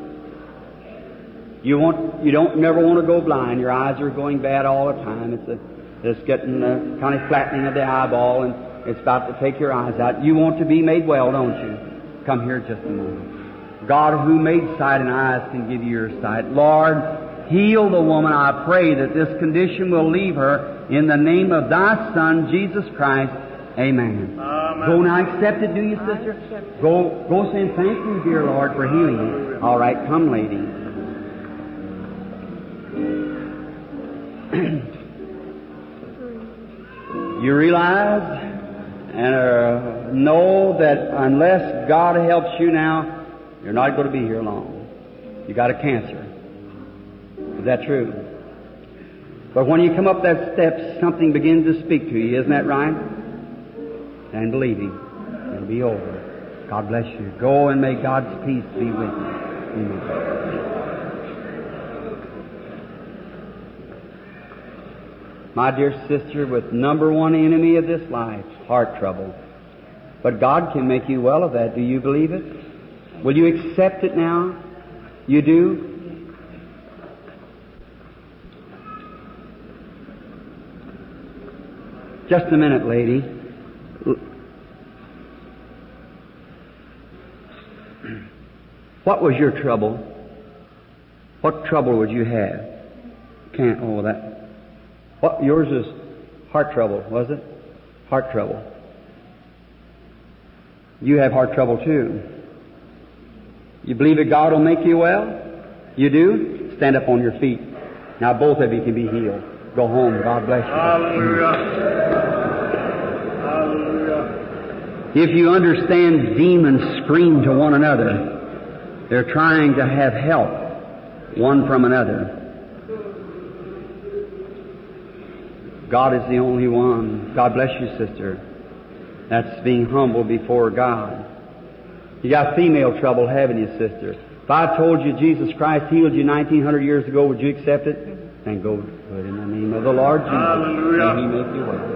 You don't never want to go blind. Your eyes are going bad all the time. It's getting kind of flattening of the eyeball, and it's about to take your eyes out. You want to be made well, don't you? Come here just a moment. God, who made sight and eyes, can give you your sight. Lord, heal the woman. I pray that this condition will leave her in the name of Thy Son, Jesus Christ. Amen. Amen. Go now, accept it, do you, sister? Go saying, thank you, dear Lord, for healing you. All right, come, lady. You realize and know that unless God helps you now, you're not going to be here long. You got a cancer. Is that true? But when you come up that step, something begins to speak to you. Isn't that right? And believe Him. It'll be over. God bless you. Go and may God's peace be with you. Amen. My dear sister, with number one enemy of this life, heart trouble. But God can make you well of that. Do you believe it? Will you accept it now? You do? Just a minute, lady. What was your trouble? What trouble would you have? What, yours is heart trouble, was it? Heart trouble. You have heart trouble too. You believe that God will make you well? You do? Stand up on your feet. Now both of you can be healed. Go home. God bless you. Hallelujah. Hallelujah. If you understand, demons scream to one another. They're trying to have help one from another. God is the only one. God bless you, sister. That's being humble before God. You got female trouble, haven't you, sister? If I told you Jesus Christ healed you 1900 years ago, would you accept it? Then go do it in the name of the Lord Jesus. Hallelujah. May He make you well.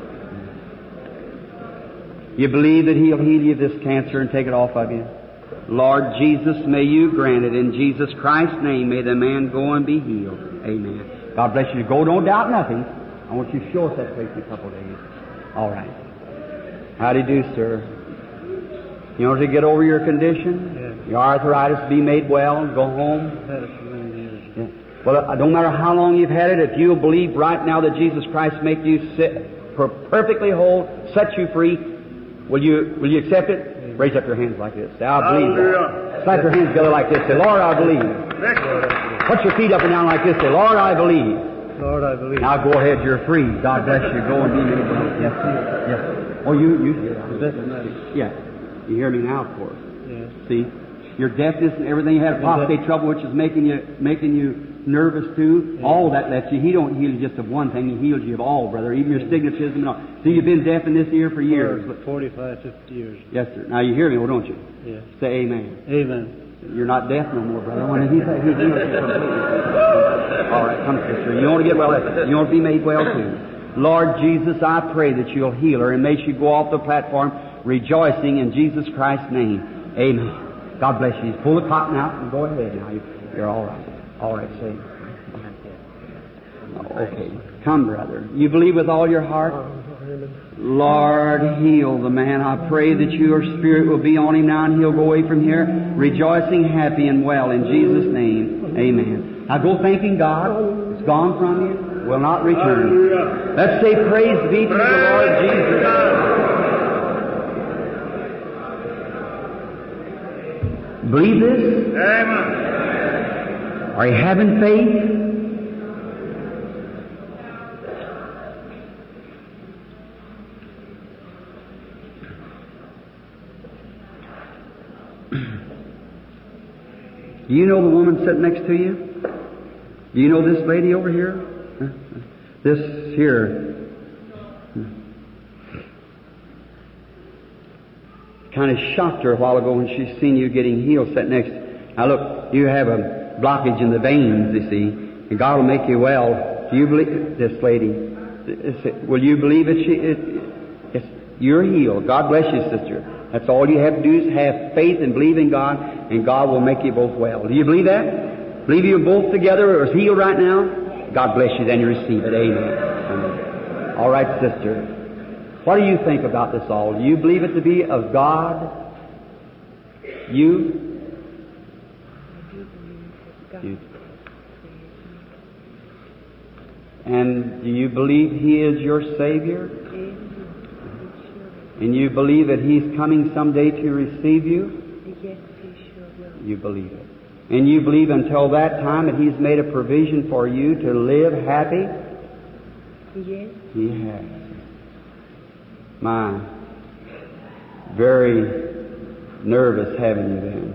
You believe that He'll heal you of this cancer and take it off of you? Lord Jesus, may you grant it. In Jesus Christ's name, may the man go and be healed. Amen. God bless you. Go, don't doubt nothing. I want you to show us that place in a couple of days. All right. How do you do, sir? You want to get over your condition? Yeah. Your arthritis, be made well, go home? I've had it for many years. Yeah. Well, it don't matter how long you've had it, if you believe right now that Jesus Christ make you perfectly whole, set you free, will you accept it? Amen. Raise up your hands like this. Say, I believe. Hallelujah. Slap your hands together like this. Say, Lord, I believe. Put your feet up and down like this. Say, Lord, I believe. Lord, I believe. Now go ahead, you're free. God bless you. Go and be made well. Yes, yes. Oh, you hear that? Yeah. You hear me now, of course. Yeah. See, your deafness and everything, you had prostate trouble, which is making you nervous too. Yeah. All that left you. He don't heal you just of one thing. He heals you of all, brother. Even your stigmatism and all. See, you've been deaf in this ear for years. For 45, 50 years. Yes, sir. Now you hear me, well, don't you? Yes. Say amen. Amen. You're not deaf no more, brother. When he heals you completely. All right, come, sister. You want to get well? You want to be made well too. Lord Jesus, I pray that you'll heal her and may she go off the platform rejoicing in Jesus Christ's name. Amen. God bless you. Pull the cotton out and go ahead now. You're all right. All right, say. Okay. Come, brother. You believe with all your heart? Lord, heal the man. I pray that your Spirit will be on him now and he'll go away from here rejoicing, happy, and well in Jesus' name. Amen. Now go thanking God. It's gone from you. Will not return. Hallelujah. Let's say praise be to the Lord Jesus. Believe this? Amen. Are you having faith? Do you know the woman sitting next to you? Do you know this lady over here? This here. Kind of shocked her a while ago when she seen you getting healed sitting next. Now look, you have a blockage in the veins, you see, and God will make you well. Do you believe this lady? Will you believe that you're healed? God bless you, sister. That's all you have to do is have faith and believe in God, and God will make you both well. Do you believe that? Believe you both together are healed right now? God bless you, then you receive it. Amen. Amen. All right, sister. What do you think about this all? Do you believe it to be of God? You? You. And do you believe He is your Savior? And you believe that He's coming someday to receive you? Yes, He sure will. You believe it. And you believe until that time that He's made a provision for you to live happy? Yes. He has. My, very nervous having you then.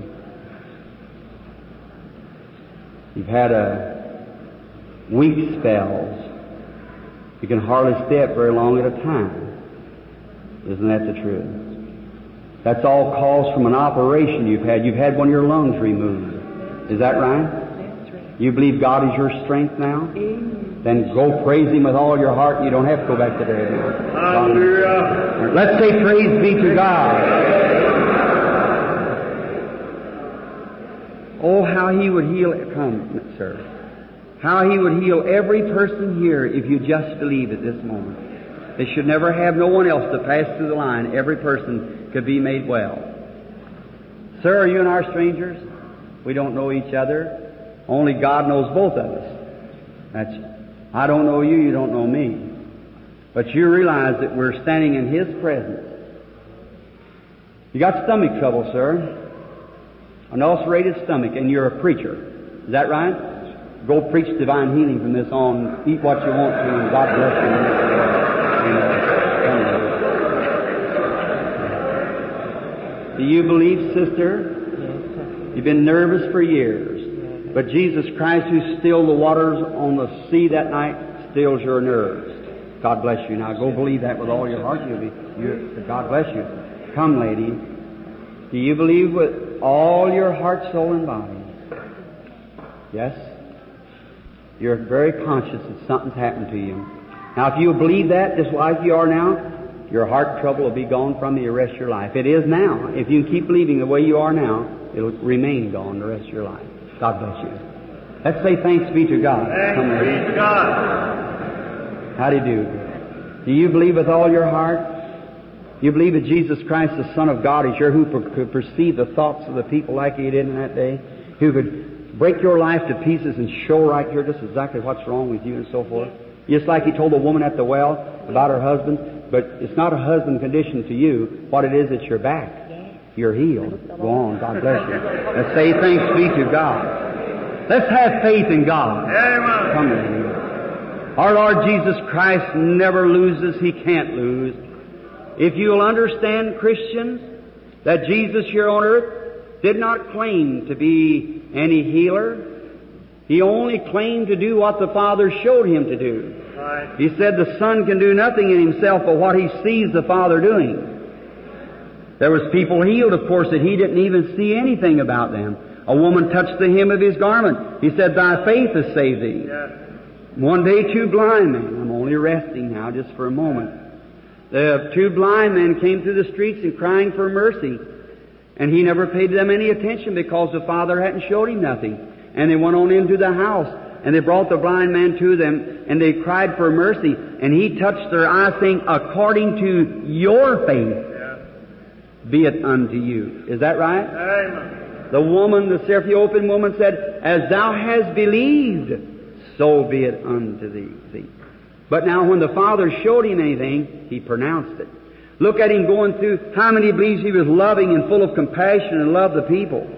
You've had weak spells. You can hardly step very long at a time. Isn't that the truth? That's all caused from an operation you've had. You've had one of your lungs removed. Is that right? That's right. You believe God is your strength now? Amen. Then go praise Him with all your heart. You don't have to go back to bed now. Hallelujah. Let's say praise be to God. Oh, how He would heal. Come, sir. How He would heal every person here if you just believe at this moment. They should never have no one else to pass through the line. Every person could be made well. Sir, are you and our strangers? We don't know each other. Only God knows both of us. I don't know you, you don't know me. But you realize that we're standing in His presence. You got stomach trouble, sir. An ulcerated stomach, and you're a preacher. Is that right? Go preach divine healing from this on. Eat what you want to, and God bless you. Do you believe, sister? Yes, sir. You've been nervous for years. But Jesus Christ, who stilled the waters on the sea that night, stills your nerves. God bless you. Now go believe that with all your heart. God bless you. Come, lady. Do you believe with with all your heart, soul, and body. Yes? You're very conscious that something's happened to you. Now, if you believe that, just like you are now, your heart trouble will be gone from you the rest of your life. It is now. If you keep believing the way you are now, it'll remain gone the rest of your life. God bless you. Let's say thanks be to God. Thanks be to God. How do you do? Do you believe with all your heart? You believe that Jesus Christ, the Son of God, is here, who could perceive the thoughts of the people like He did in that day? Who could break your life to pieces and show right here just exactly what's wrong with you and so forth? Just like He told the woman at the well about her husband. But it's not a husband condition to you. What it is, it's your back. You're healed. Go on. God bless you. Let's say thanks be to God. Let's have faith in God. Amen. Come in. Our Lord Jesus Christ never loses. He can't lose. If you'll understand, Christians, that Jesus here on earth did not claim to be any healer. He only claimed to do what the Father showed Him to do. Right. He said the Son can do nothing in Himself but what He sees the Father doing. There was people healed, of course, that He didn't even see anything about them. A woman touched the hem of His garment. He said, "Thy faith has saved thee." Yes. One day, two blind men, I'm only resting now just for a moment. The two blind men came through the streets and crying for mercy. And He never paid them any attention because the Father hadn't showed Him nothing. And they went on into the house, and they brought the blind man to them, and they cried for mercy. And He touched their eyes, saying, "According to your faith, be it unto you." Is that right? Amen. The woman, the Syrophoenician woman, said, "As thou hast believed, so be it unto thee." But now when the Father showed Him anything, He pronounced it. Look at Him going through. How many believes He was loving and full of compassion and loved the people?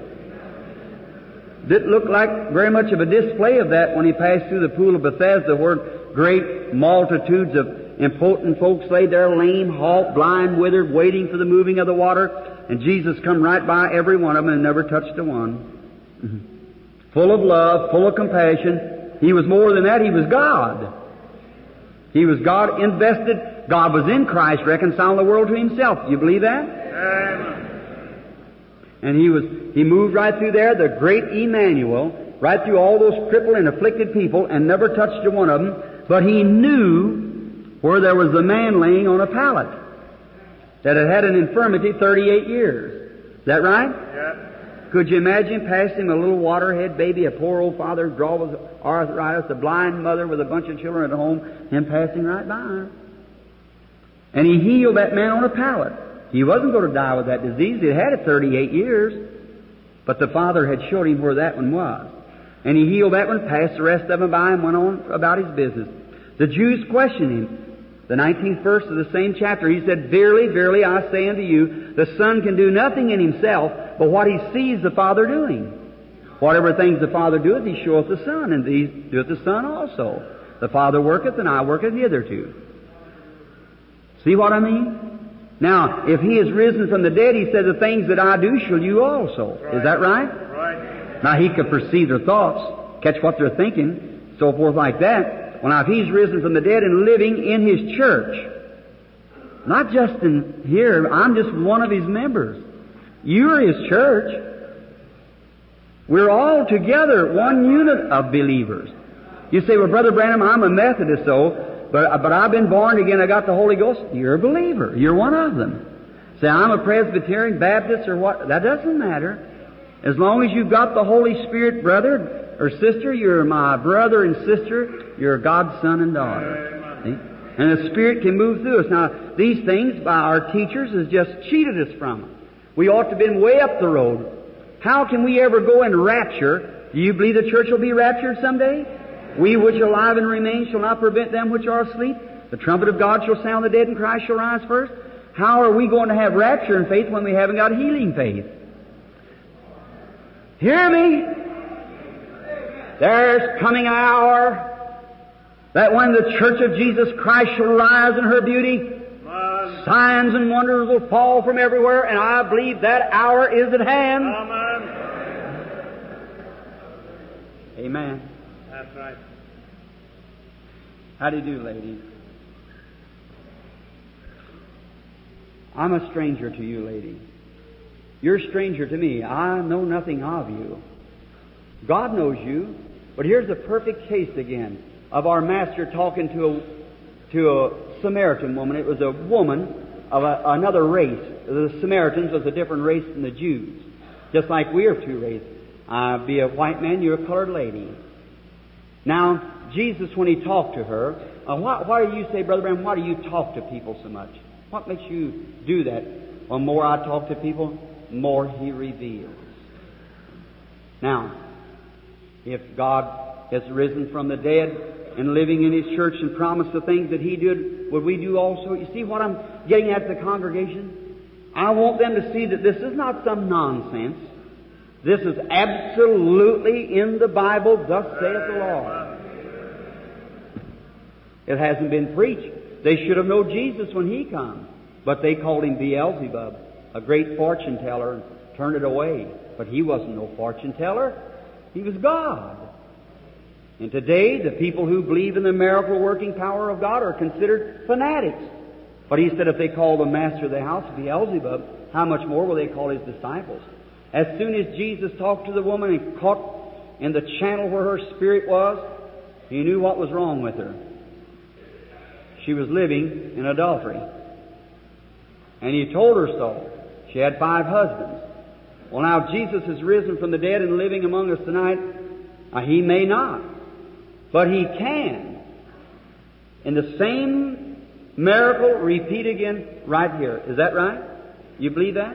Didn't look like very much of a display of that when He passed through the pool of Bethesda, where great multitudes of impotent folks lay there, lame, halt, blind, withered, waiting for the moving of the water. And Jesus come right by every one of them and never touched a one. Full of love, full of compassion. He was more than that. He was God. He was God invested. God was in Christ, reconciling the world to Himself. Do you believe that? Amen. And He moved right through there, the great Emmanuel, right through all those crippled and afflicted people, and never touched a one of them. But He knew where there was a man laying on a pallet that had had an infirmity 38 years. Is that right? Yes. Could you imagine passing a little waterhead baby, a poor old father draw with arthritis, a blind mother with a bunch of children at home, him passing right by her? And He healed that man on a pallet. He wasn't going to die with that disease. He had it 38 years. But the Father had showed Him where that one was. And He healed that one, passed the rest of them by, and went on about His business. The Jews questioned Him. The 19th verse of the same chapter, He said, "Verily, verily, I say unto you, the Son can do nothing in Himself, but what He sees the Father doing. Whatever things the Father doeth, He showeth the Son, and these doeth the Son also. The Father worketh, and I worketh hitherto." See what I mean? Now, if He is risen from the dead, He said, "The things that I do shall you also." Right. Is that right? Right. Now, He could perceive their thoughts, catch what they're thinking, so forth like that. Well, now, if He's risen from the dead and living in His church, not just in here, I'm just one of His members. You're His church. We're all together one unit of believers. You say, "Well, Brother Branham, I'm a Methodist, but I've been born again, I got the Holy Ghost." You're a believer. You're one of them. Say, "I'm a Presbyterian, Baptist, or what?" That doesn't matter. As long as you've got the Holy Spirit, brother or sister, you're my brother and sister. You're God's son and daughter. See? And the Spirit can move through us. Now, these things by our teachers has just cheated us from it. We ought to have been way up the road. How can we ever go in rapture? Do you believe the church will be raptured someday? "We which are alive and remain shall not prevent them which are asleep. The trumpet of God shall sound, the dead in Christ shall rise first." How are we going to have rapture in faith when we haven't got healing faith? Hear me? There's coming an hour that when the church of Jesus Christ shall rise in her beauty, signs and wonders will fall from everywhere, and I believe that hour is at hand. Amen. Amen. That's right. How do you do, ladies? I'm a stranger to you, lady. You're a stranger to me. I know nothing of you. God knows you. But here's a perfect case again of our Master talking to a Samaritan woman. It was a woman of another race. The Samaritans was a different race than the Jews. Just like we are two races. Be a white man, you're a colored lady. Now, Jesus, when He talked to her, why do you say, Brother Branham, why do you talk to people so much? What makes you do that? Well, more I talk to people, more He reveals. Now, if God has risen from the dead and living in His church and promised the things that He did, would we do also? You see what I'm getting at, the congregation? I want them to see that this is not some nonsense. This is absolutely in the Bible, thus saith the Lord. It hasn't been preached. They should have known Jesus when He come. But they called Him Beelzebub, a great fortune teller, and turned it away. But He wasn't no fortune teller. He was God. And today, the people who believe in the miracle working power of God are considered fanatics. But He said if they call the master of the house Beelzebub, how much more will they call His disciples? As soon as Jesus talked to the woman and caught in the channel where her spirit was, He knew what was wrong with her. She was living in adultery. And He told her so. She had 5 husbands. Well, now, Jesus is risen from the dead and living among us tonight. He may not. But He can. And the same miracle repeat again right here. Is that right? You believe that?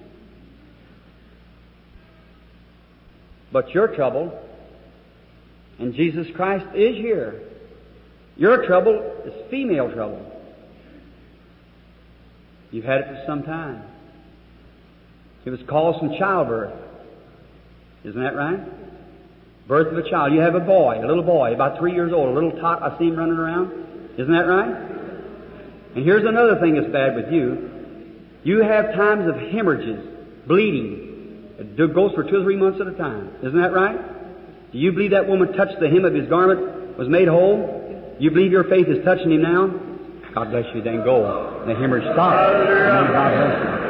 But your trouble, and Jesus Christ is here. Your trouble is female trouble. You've had it for some time. It was caused from childbirth. Isn't that right? Birth of a child. You have a boy, a little boy, about 3 years old, a little tot. I see him running around. Isn't that right? And here's another thing that's bad with you. You have times of hemorrhages, bleeding. It goes for 2 or 3 months at a time. Isn't that right? Do you believe that woman touched the hem of his garment, was made whole? You believe your faith is touching him now? God bless you, then go. The hemorrhage stops. God bless you.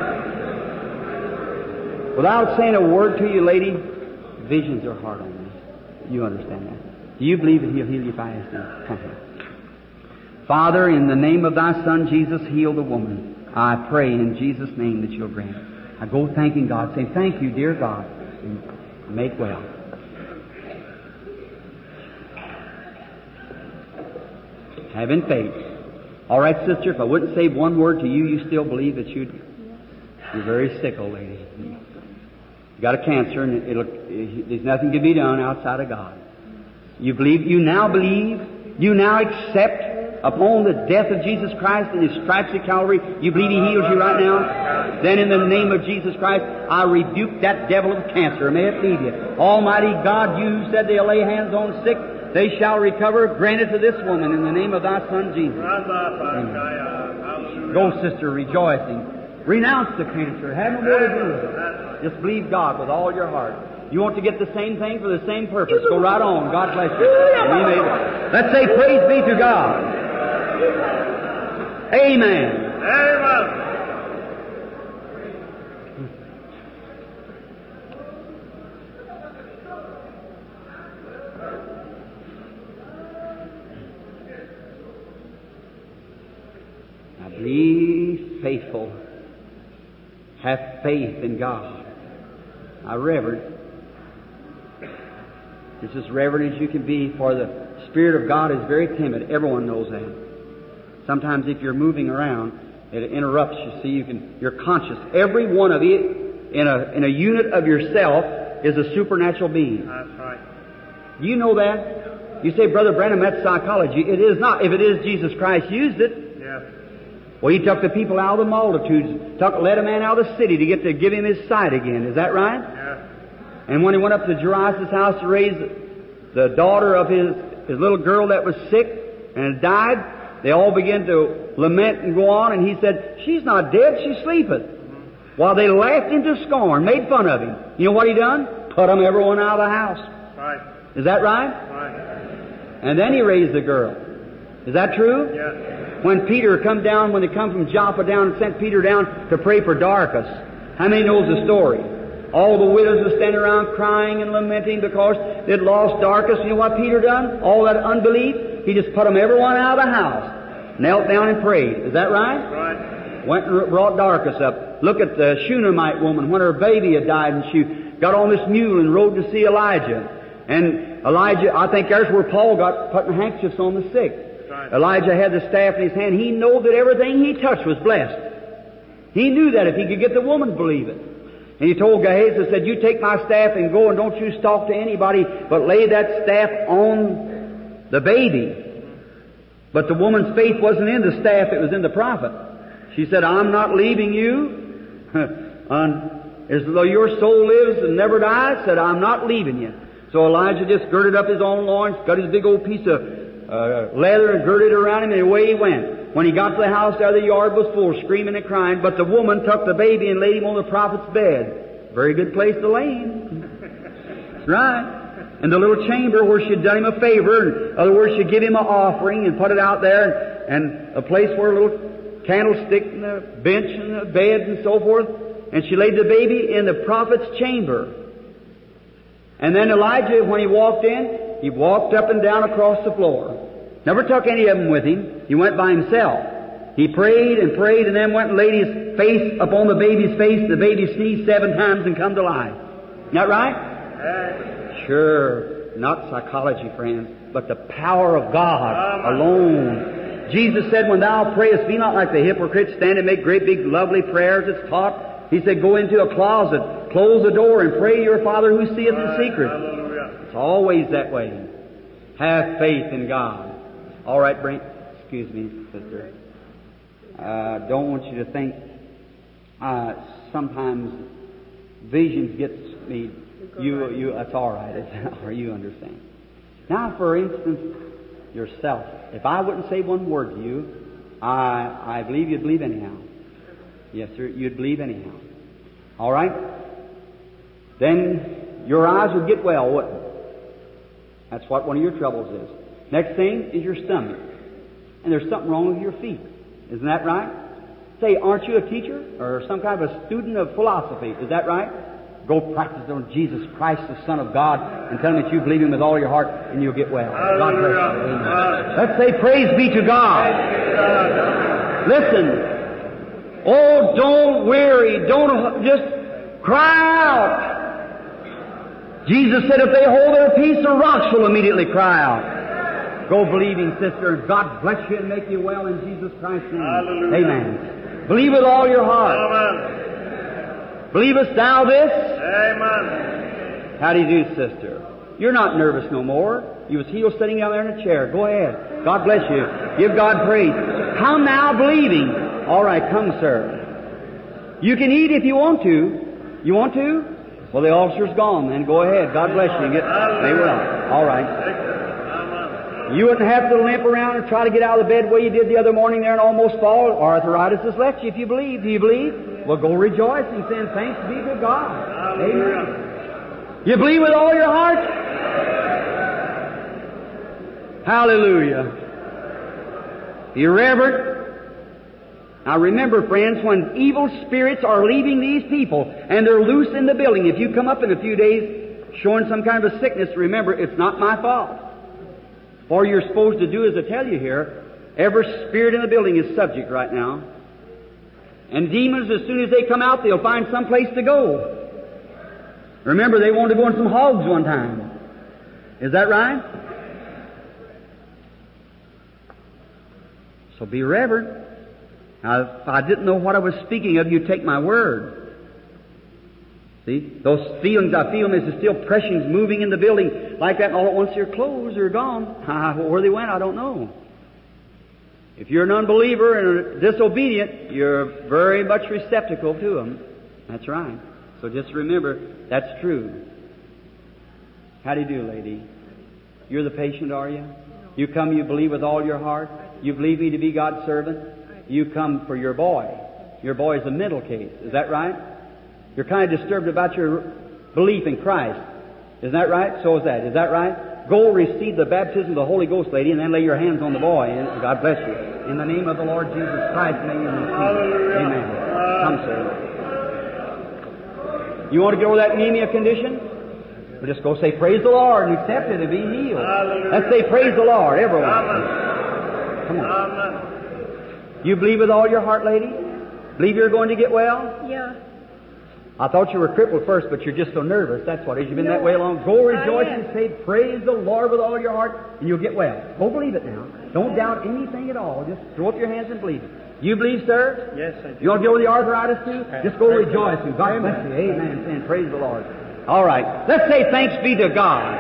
Without saying a word to you, lady, visions are hard on me. You understand that. Do you believe that He'll heal you if I ask Him? Come here. Father, in the name of Thy Son, Jesus, heal the woman. I pray in Jesus' name that You'll grant it. I go thanking God, saying, thank You, dear God, and make well. Having faith. All right, sister, if I wouldn't say one word to you, you still believe that you're very sick, old lady. You got a cancer, and there's nothing to be done outside of God. You believe, you now accept upon the death of Jesus Christ and His stripes at Calvary. You believe He heals you right now? Then in the name of Jesus Christ, I rebuke that devil of cancer. May it leave you. Almighty God, You said they'll lay hands on sick, they shall recover. Grant it to this woman in the name of Thy Son Jesus. Amen. Go, sister, rejoicing. Renounce the cancer. Have no more to do with it. Just believe God with all your heart. You want to get the same thing for the same purpose. Go right on. God bless you. Amen. Let's say praise be to God. Amen. Amen. Now be faithful. Have faith in God. Now, Reverend, it's as reverent as you can be, for the Spirit of God is very timid. Everyone knows that. Sometimes if you're moving around, it interrupts you. See, you're conscious. Every one of you, in a unit of yourself, is a supernatural being. That's right. Do you know that? You say, Brother Branham, that's psychology. It is not. If it is, Jesus Christ used it. Yes. Well, He took the people out of the multitudes, led a man out of the city to give him his sight again. Is that right? Yes. And when He went up to Jairus' house to raise the daughter of his little girl that was sick and had died, they all began to lament and go on, and He said, she's not dead, she sleepeth. While they laughed into scorn, made fun of Him. You know what He done? Put them everyone out of the house. Right. Is that right? Right. And then He raised the girl. Is that true? Yes. When they come from Joppa down and sent Peter down to pray for Dorcas, How many knows the story? All the widows were standing around crying and lamenting because they'd lost Dorcas. You know what Peter done? All that unbelief, he just put them everyone out of the house. Knelt down and prayed. Is that right? Right. Went and brought Dorcas up. Look at the Shunammite woman when her baby had died and she got on this mule and rode to see Elijah. And Elijah, I think there's where Paul got putting handkerchiefs on the sick. Right. Elijah had the staff in his hand. He knew that everything he touched was blessed. He knew that if he could get the woman to believe it. And he told Gehazi, said, you take my staff and go and don't you talk to anybody, but lay that staff on the baby. But the woman's faith wasn't in the staff, it was in the prophet. She said, I'm not leaving you. As though your soul lives and never dies, said, I'm not leaving you. So Elijah just girded up his own loins, got his big old piece of leather and girded it around him, and away he went. When he got to the house there, the yard was full, screaming and crying, but the woman took the baby and laid him on the prophet's bed. Very good place to lay him. Right. In the little chamber where she'd done him a favor, in other words, she'd give him an offering and put it out there, and a place where a little candlestick and a bench and a bed and so forth, and she laid the baby in the prophet's chamber. And then Elijah, when he walked in, he walked up and down across the floor. Never took any of them with him. He went by himself. He prayed and prayed and then went and laid his face upon the baby's face. The baby sneezed 7 times and come to life. Isn't that right? Sure. Not psychology, friends, but the power of God alone. Jesus said, when thou prayest, be not like the hypocrites, stand and make great big lovely prayers. It's taught. He said, go into a closet, close the door, and pray to your Father who seeth in secret. Hallelujah. It's always that way. Have faith in God. All right, Brent. Excuse me, sister. Don't want you to think. Sometimes visions gets me. You. That's all right. Or you understand. Now, for instance, yourself. If I wouldn't say one word to you, I believe you'd believe anyhow. Yes, sir. You'd believe anyhow. All right. Then your eyes would get well, wouldn't it? That's what one of your troubles is. Next thing is your stomach. And there's something wrong with your feet. Isn't that right? Say, aren't you a teacher or some kind of a student of philosophy? Is that right? Go practice on Jesus Christ, the Son of God, and tell Him that you believe Him with all your heart, and you'll get well. God bless you. Amen. Let's say, praise be to God. Listen. Oh, don't weary. Don't just cry out. Jesus said, if they hold their peace, the rocks will immediately cry out. Go believing, sister. God bless you and make you well in Jesus Christ's name. Hallelujah. Amen. Believe with all your heart. Amen. Believest thou this? Amen. How do you do, sister? You're not nervous no more. You was healed sitting down there in a chair. Go ahead. God bless you. Give God praise. Come now believing. All right, come, sir. You can eat if you want to. You want to? Well, the ulcer's gone, then. Go ahead. God bless you. They will. All right. You wouldn't have to limp around and try to get out of the bed the way you did the other morning there and almost fall. Arthritis has left you if you believe. Do you believe? Well, go rejoicing, saying, thanks be to God. Amen. You believe with all your heart? Hallelujah. Be reverent. Now remember, friends, when evil spirits are leaving these people and they're loose in the building, if you come up in a few days showing some kind of a sickness, remember, it's not my fault. All you're supposed to do is to tell you here, every spirit in the building is subject right now. And demons, as soon as they come out, they'll find some place to go. Remember, they wanted to go in some hogs one time. Is that right? So be reverent. Now, if I didn't know what I was speaking of, you'd take my word. See? Those feelings, I feel them as still pressings moving in the building like that, and all at once your clothes are gone. Where they went, I don't know. If you're an unbeliever and disobedient, you're very much receptacle to them. That's right. So just remember, that's true. How do you do, lady? You're the patient, are you? You come, you believe with all your heart. You believe me to be God's servant. You come for your boy. Your boy is a mental case. Is that right? You're kind of disturbed about your belief in Christ. Isn't that right? So is that. Is that right? Go receive the baptism of the Holy Ghost, lady, and then lay your hands on the boy. And God bless you. In the name of the Lord Jesus Christ, may you receive. Amen. Come, sir. You want to get over that anemia condition? Well, just go say, praise the Lord, and accept it and be healed. Let's say, praise the Lord, everyone. Come on. You believe with all your heart, lady? Believe you're going to get well? Yeah. I thought you were crippled first, but you're just so nervous. That's what it is. You've been that way long. Go rejoice and say, praise the Lord with all your heart, and you'll get well. Go believe it now. Don't doubt anything at all. Just throw up your hands and believe it. You believe, sir? Yes, I do. You want to get over the arthritis too? Just go rejoice and God bless you. Amen. And praise the Lord. All right. Let's say thanks be to God.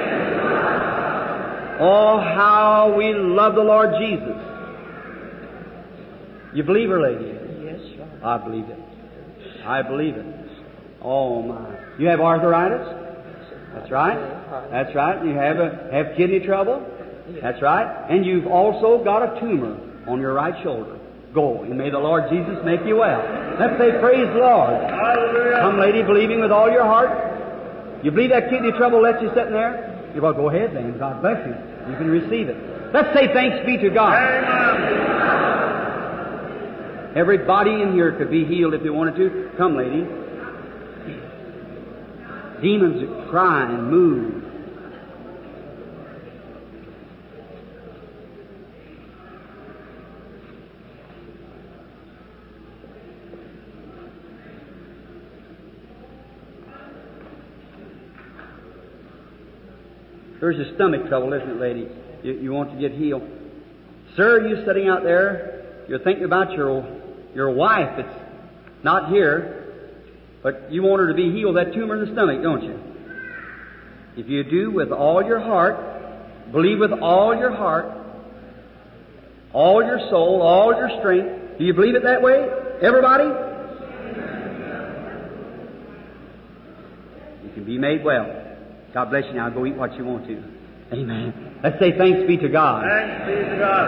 Oh, how we love the Lord Jesus. You believe her, lady? Yes, sir. I believe it. I believe it. Oh, my. You have arthritis? That's right. That's right. You have kidney trouble? That's right. And you've also got a tumor on your right shoulder. Go, and may the Lord Jesus make you well. Let's say, praise the Lord. Hallelujah. Come, lady, believing with all your heart. You believe that kidney trouble lets you sitting there? You well, go ahead then. God bless you. You can receive it. Let's say thanks be to God. Amen. Everybody in here could be healed if they wanted to. Come, lady. Demons are crying, move. There's your stomach trouble, isn't it, lady? You want to get healed. Sir, you sitting out there, you're thinking about your wife that's not here, but you want her to be healed, that tumor in the stomach, don't you? If you do with all your heart, believe with all your heart, all your soul, all your strength, do you believe it that way? Everybody? You can be made well. God bless you now. Go eat what you want to. Amen. Let's say thanks be to God. Thanks be to God.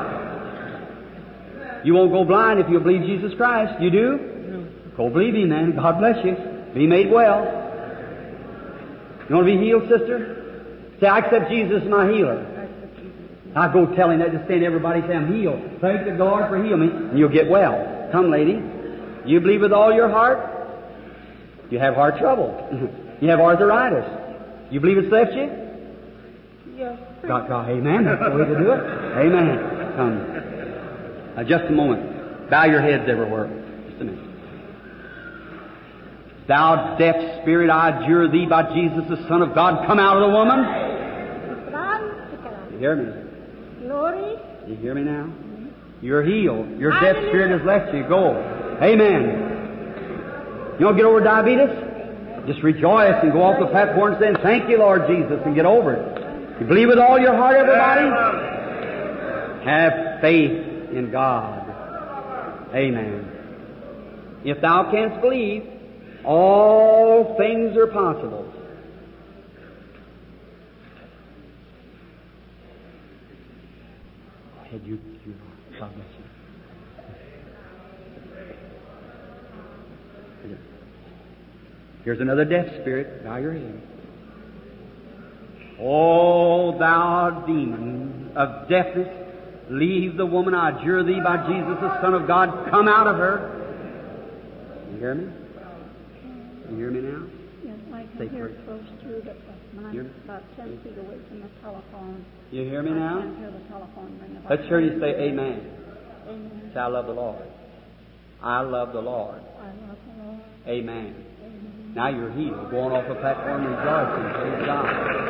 You won't go blind if you believe Jesus Christ. You do? No. Go believe Him, man. God bless you. Be made well. You want to be healed, sister? Say, I accept Jesus as my healer. I go tell Him that. Just stand everybody say, I'm healed. Thank the Lord for healing me. And you'll get well. Come, lady. You believe with all your heart? You have heart trouble. You have arthritis. You believe it's left you? Yes. God, amen. That's the way to do it. Amen. Come. Just a moment. Bow your heads everywhere. Just a minute. Thou deaf spirit, I adjure thee by Jesus, the Son of God, come out of the woman. You hear me? Glory. You hear me now? You're healed. Your deaf spirit has left you. Go. Amen. You want to get over diabetes? Just rejoice and go off the platform saying, thank you, Lord Jesus, and get over it. You believe with all your heart, everybody? Have faith in God. Amen. If thou canst believe, all things are possible. Go ahead, you God bless you. Here's another deaf spirit. Bow your head. O thou demon of deafness, leave the woman, I adjure thee by Jesus, the Son of God, come out of her. You hear me? You hear me now? Yes, I can hear close to it, but when I'm about 10 feet away from the telephone. You hear me now? I can't hear the telephone ring. Let's hear you say amen. Amen. Say, I love the Lord. I love the Lord. I love the Lord. Amen. Amen. Now you're healed. Go on off the platform and rejoicing. Praise God.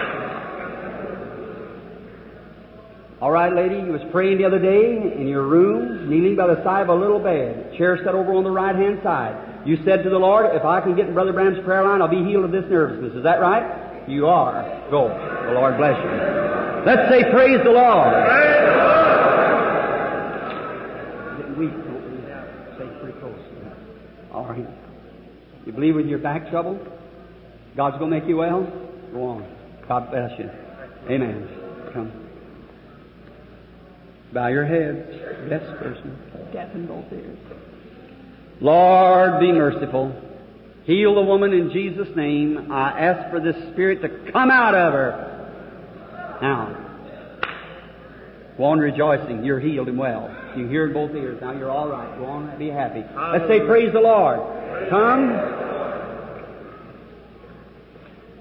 All right, lady, you was praying the other day in your room, kneeling by the side of a little bed, chair set over on the right-hand side. You said to the Lord, if I can get in Brother Branham's prayer line, I'll be healed of this nervousness. Is that right? You are. Go. The Lord bless you. Let's say praise the Lord. Praise the Lord. Getting weak, don't we? Stay pretty close. All right. You believe with your back trouble? God's going to make you well? Go on. God bless you. Amen. Come. Bow your heads. Yes, person. Deafen both ears. Lord, be merciful. Heal the woman in Jesus' name. I ask for this spirit to come out of her. Now, go on rejoicing. You're healed and well. You hear in both ears. Now you're all right. Go on and be happy. Let's say praise the Lord. Come.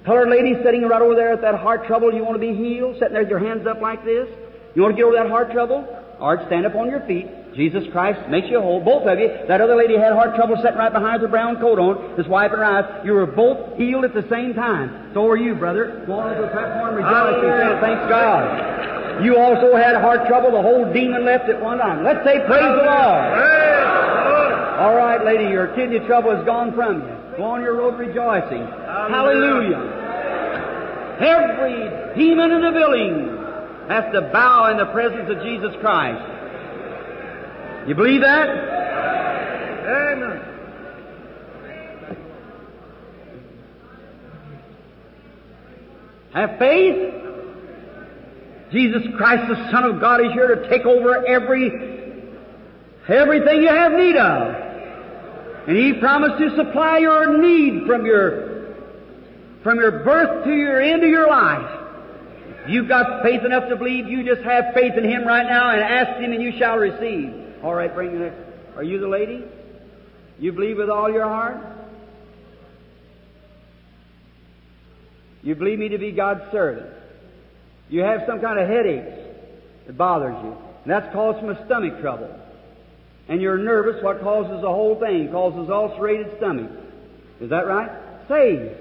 Colored lady sitting right over there at that heart trouble, you want to be healed, sitting there with your hands up like this? You want to get over that heart trouble? All right, stand up on your feet. Jesus Christ makes you whole. Both of you. That other lady had heart trouble sitting right behind with her brown coat on, just wiping her eyes. You were both healed at the same time. So are you, brother. Go on to the platform, rejoice and say, thanks God. You also had heart trouble. The whole demon left at one time. Let's say, praise the Lord. All right, lady, your kidney trouble has gone from you. Go on your road rejoicing. Hallelujah. Every demon in the building has to bow in the presence of Jesus Christ. You believe that? Amen. Have faith. Jesus Christ, the Son of God, is here to take over everything you have need of. And He promised to supply your need from your birth to your end of your life. You've got faith enough to believe. You just have faith in Him right now and ask Him and you shall receive. All right, bring it. Are you the lady? You believe with all your heart? You believe me to be God's servant. You have some kind of headaches that bothers you. And that's caused from a stomach trouble. And you're nervous. What causes the whole thing? Causes ulcerated stomach. Is that right? Saved.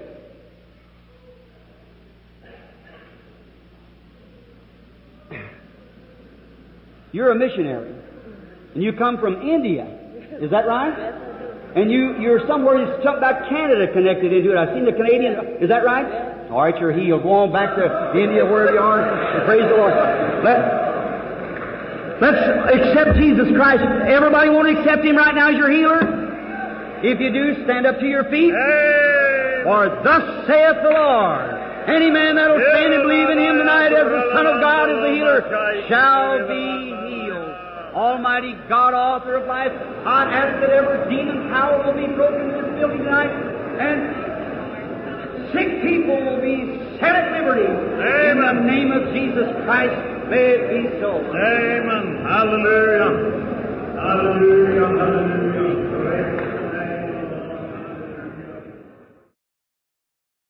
You're a missionary. And you come from India. Is that right? And you're somewhere about Canada connected into it. I've seen the Canadian. Is that right? All right, you're healed. Go on back to India, wherever you are, and praise the Lord. Let's accept Jesus Christ. Everybody want to accept Him right now as your healer? If you do, stand up to your feet. For thus saith the Lord, any man that will stand and believe in Him tonight as the Son of God, as the healer, shall be healed. Almighty God, author of life, I ask that every demon power will be broken in this building tonight, and sick people will be set at liberty. In the name of Jesus Christ, may it be so. Amen. Hallelujah. Hallelujah. Hallelujah.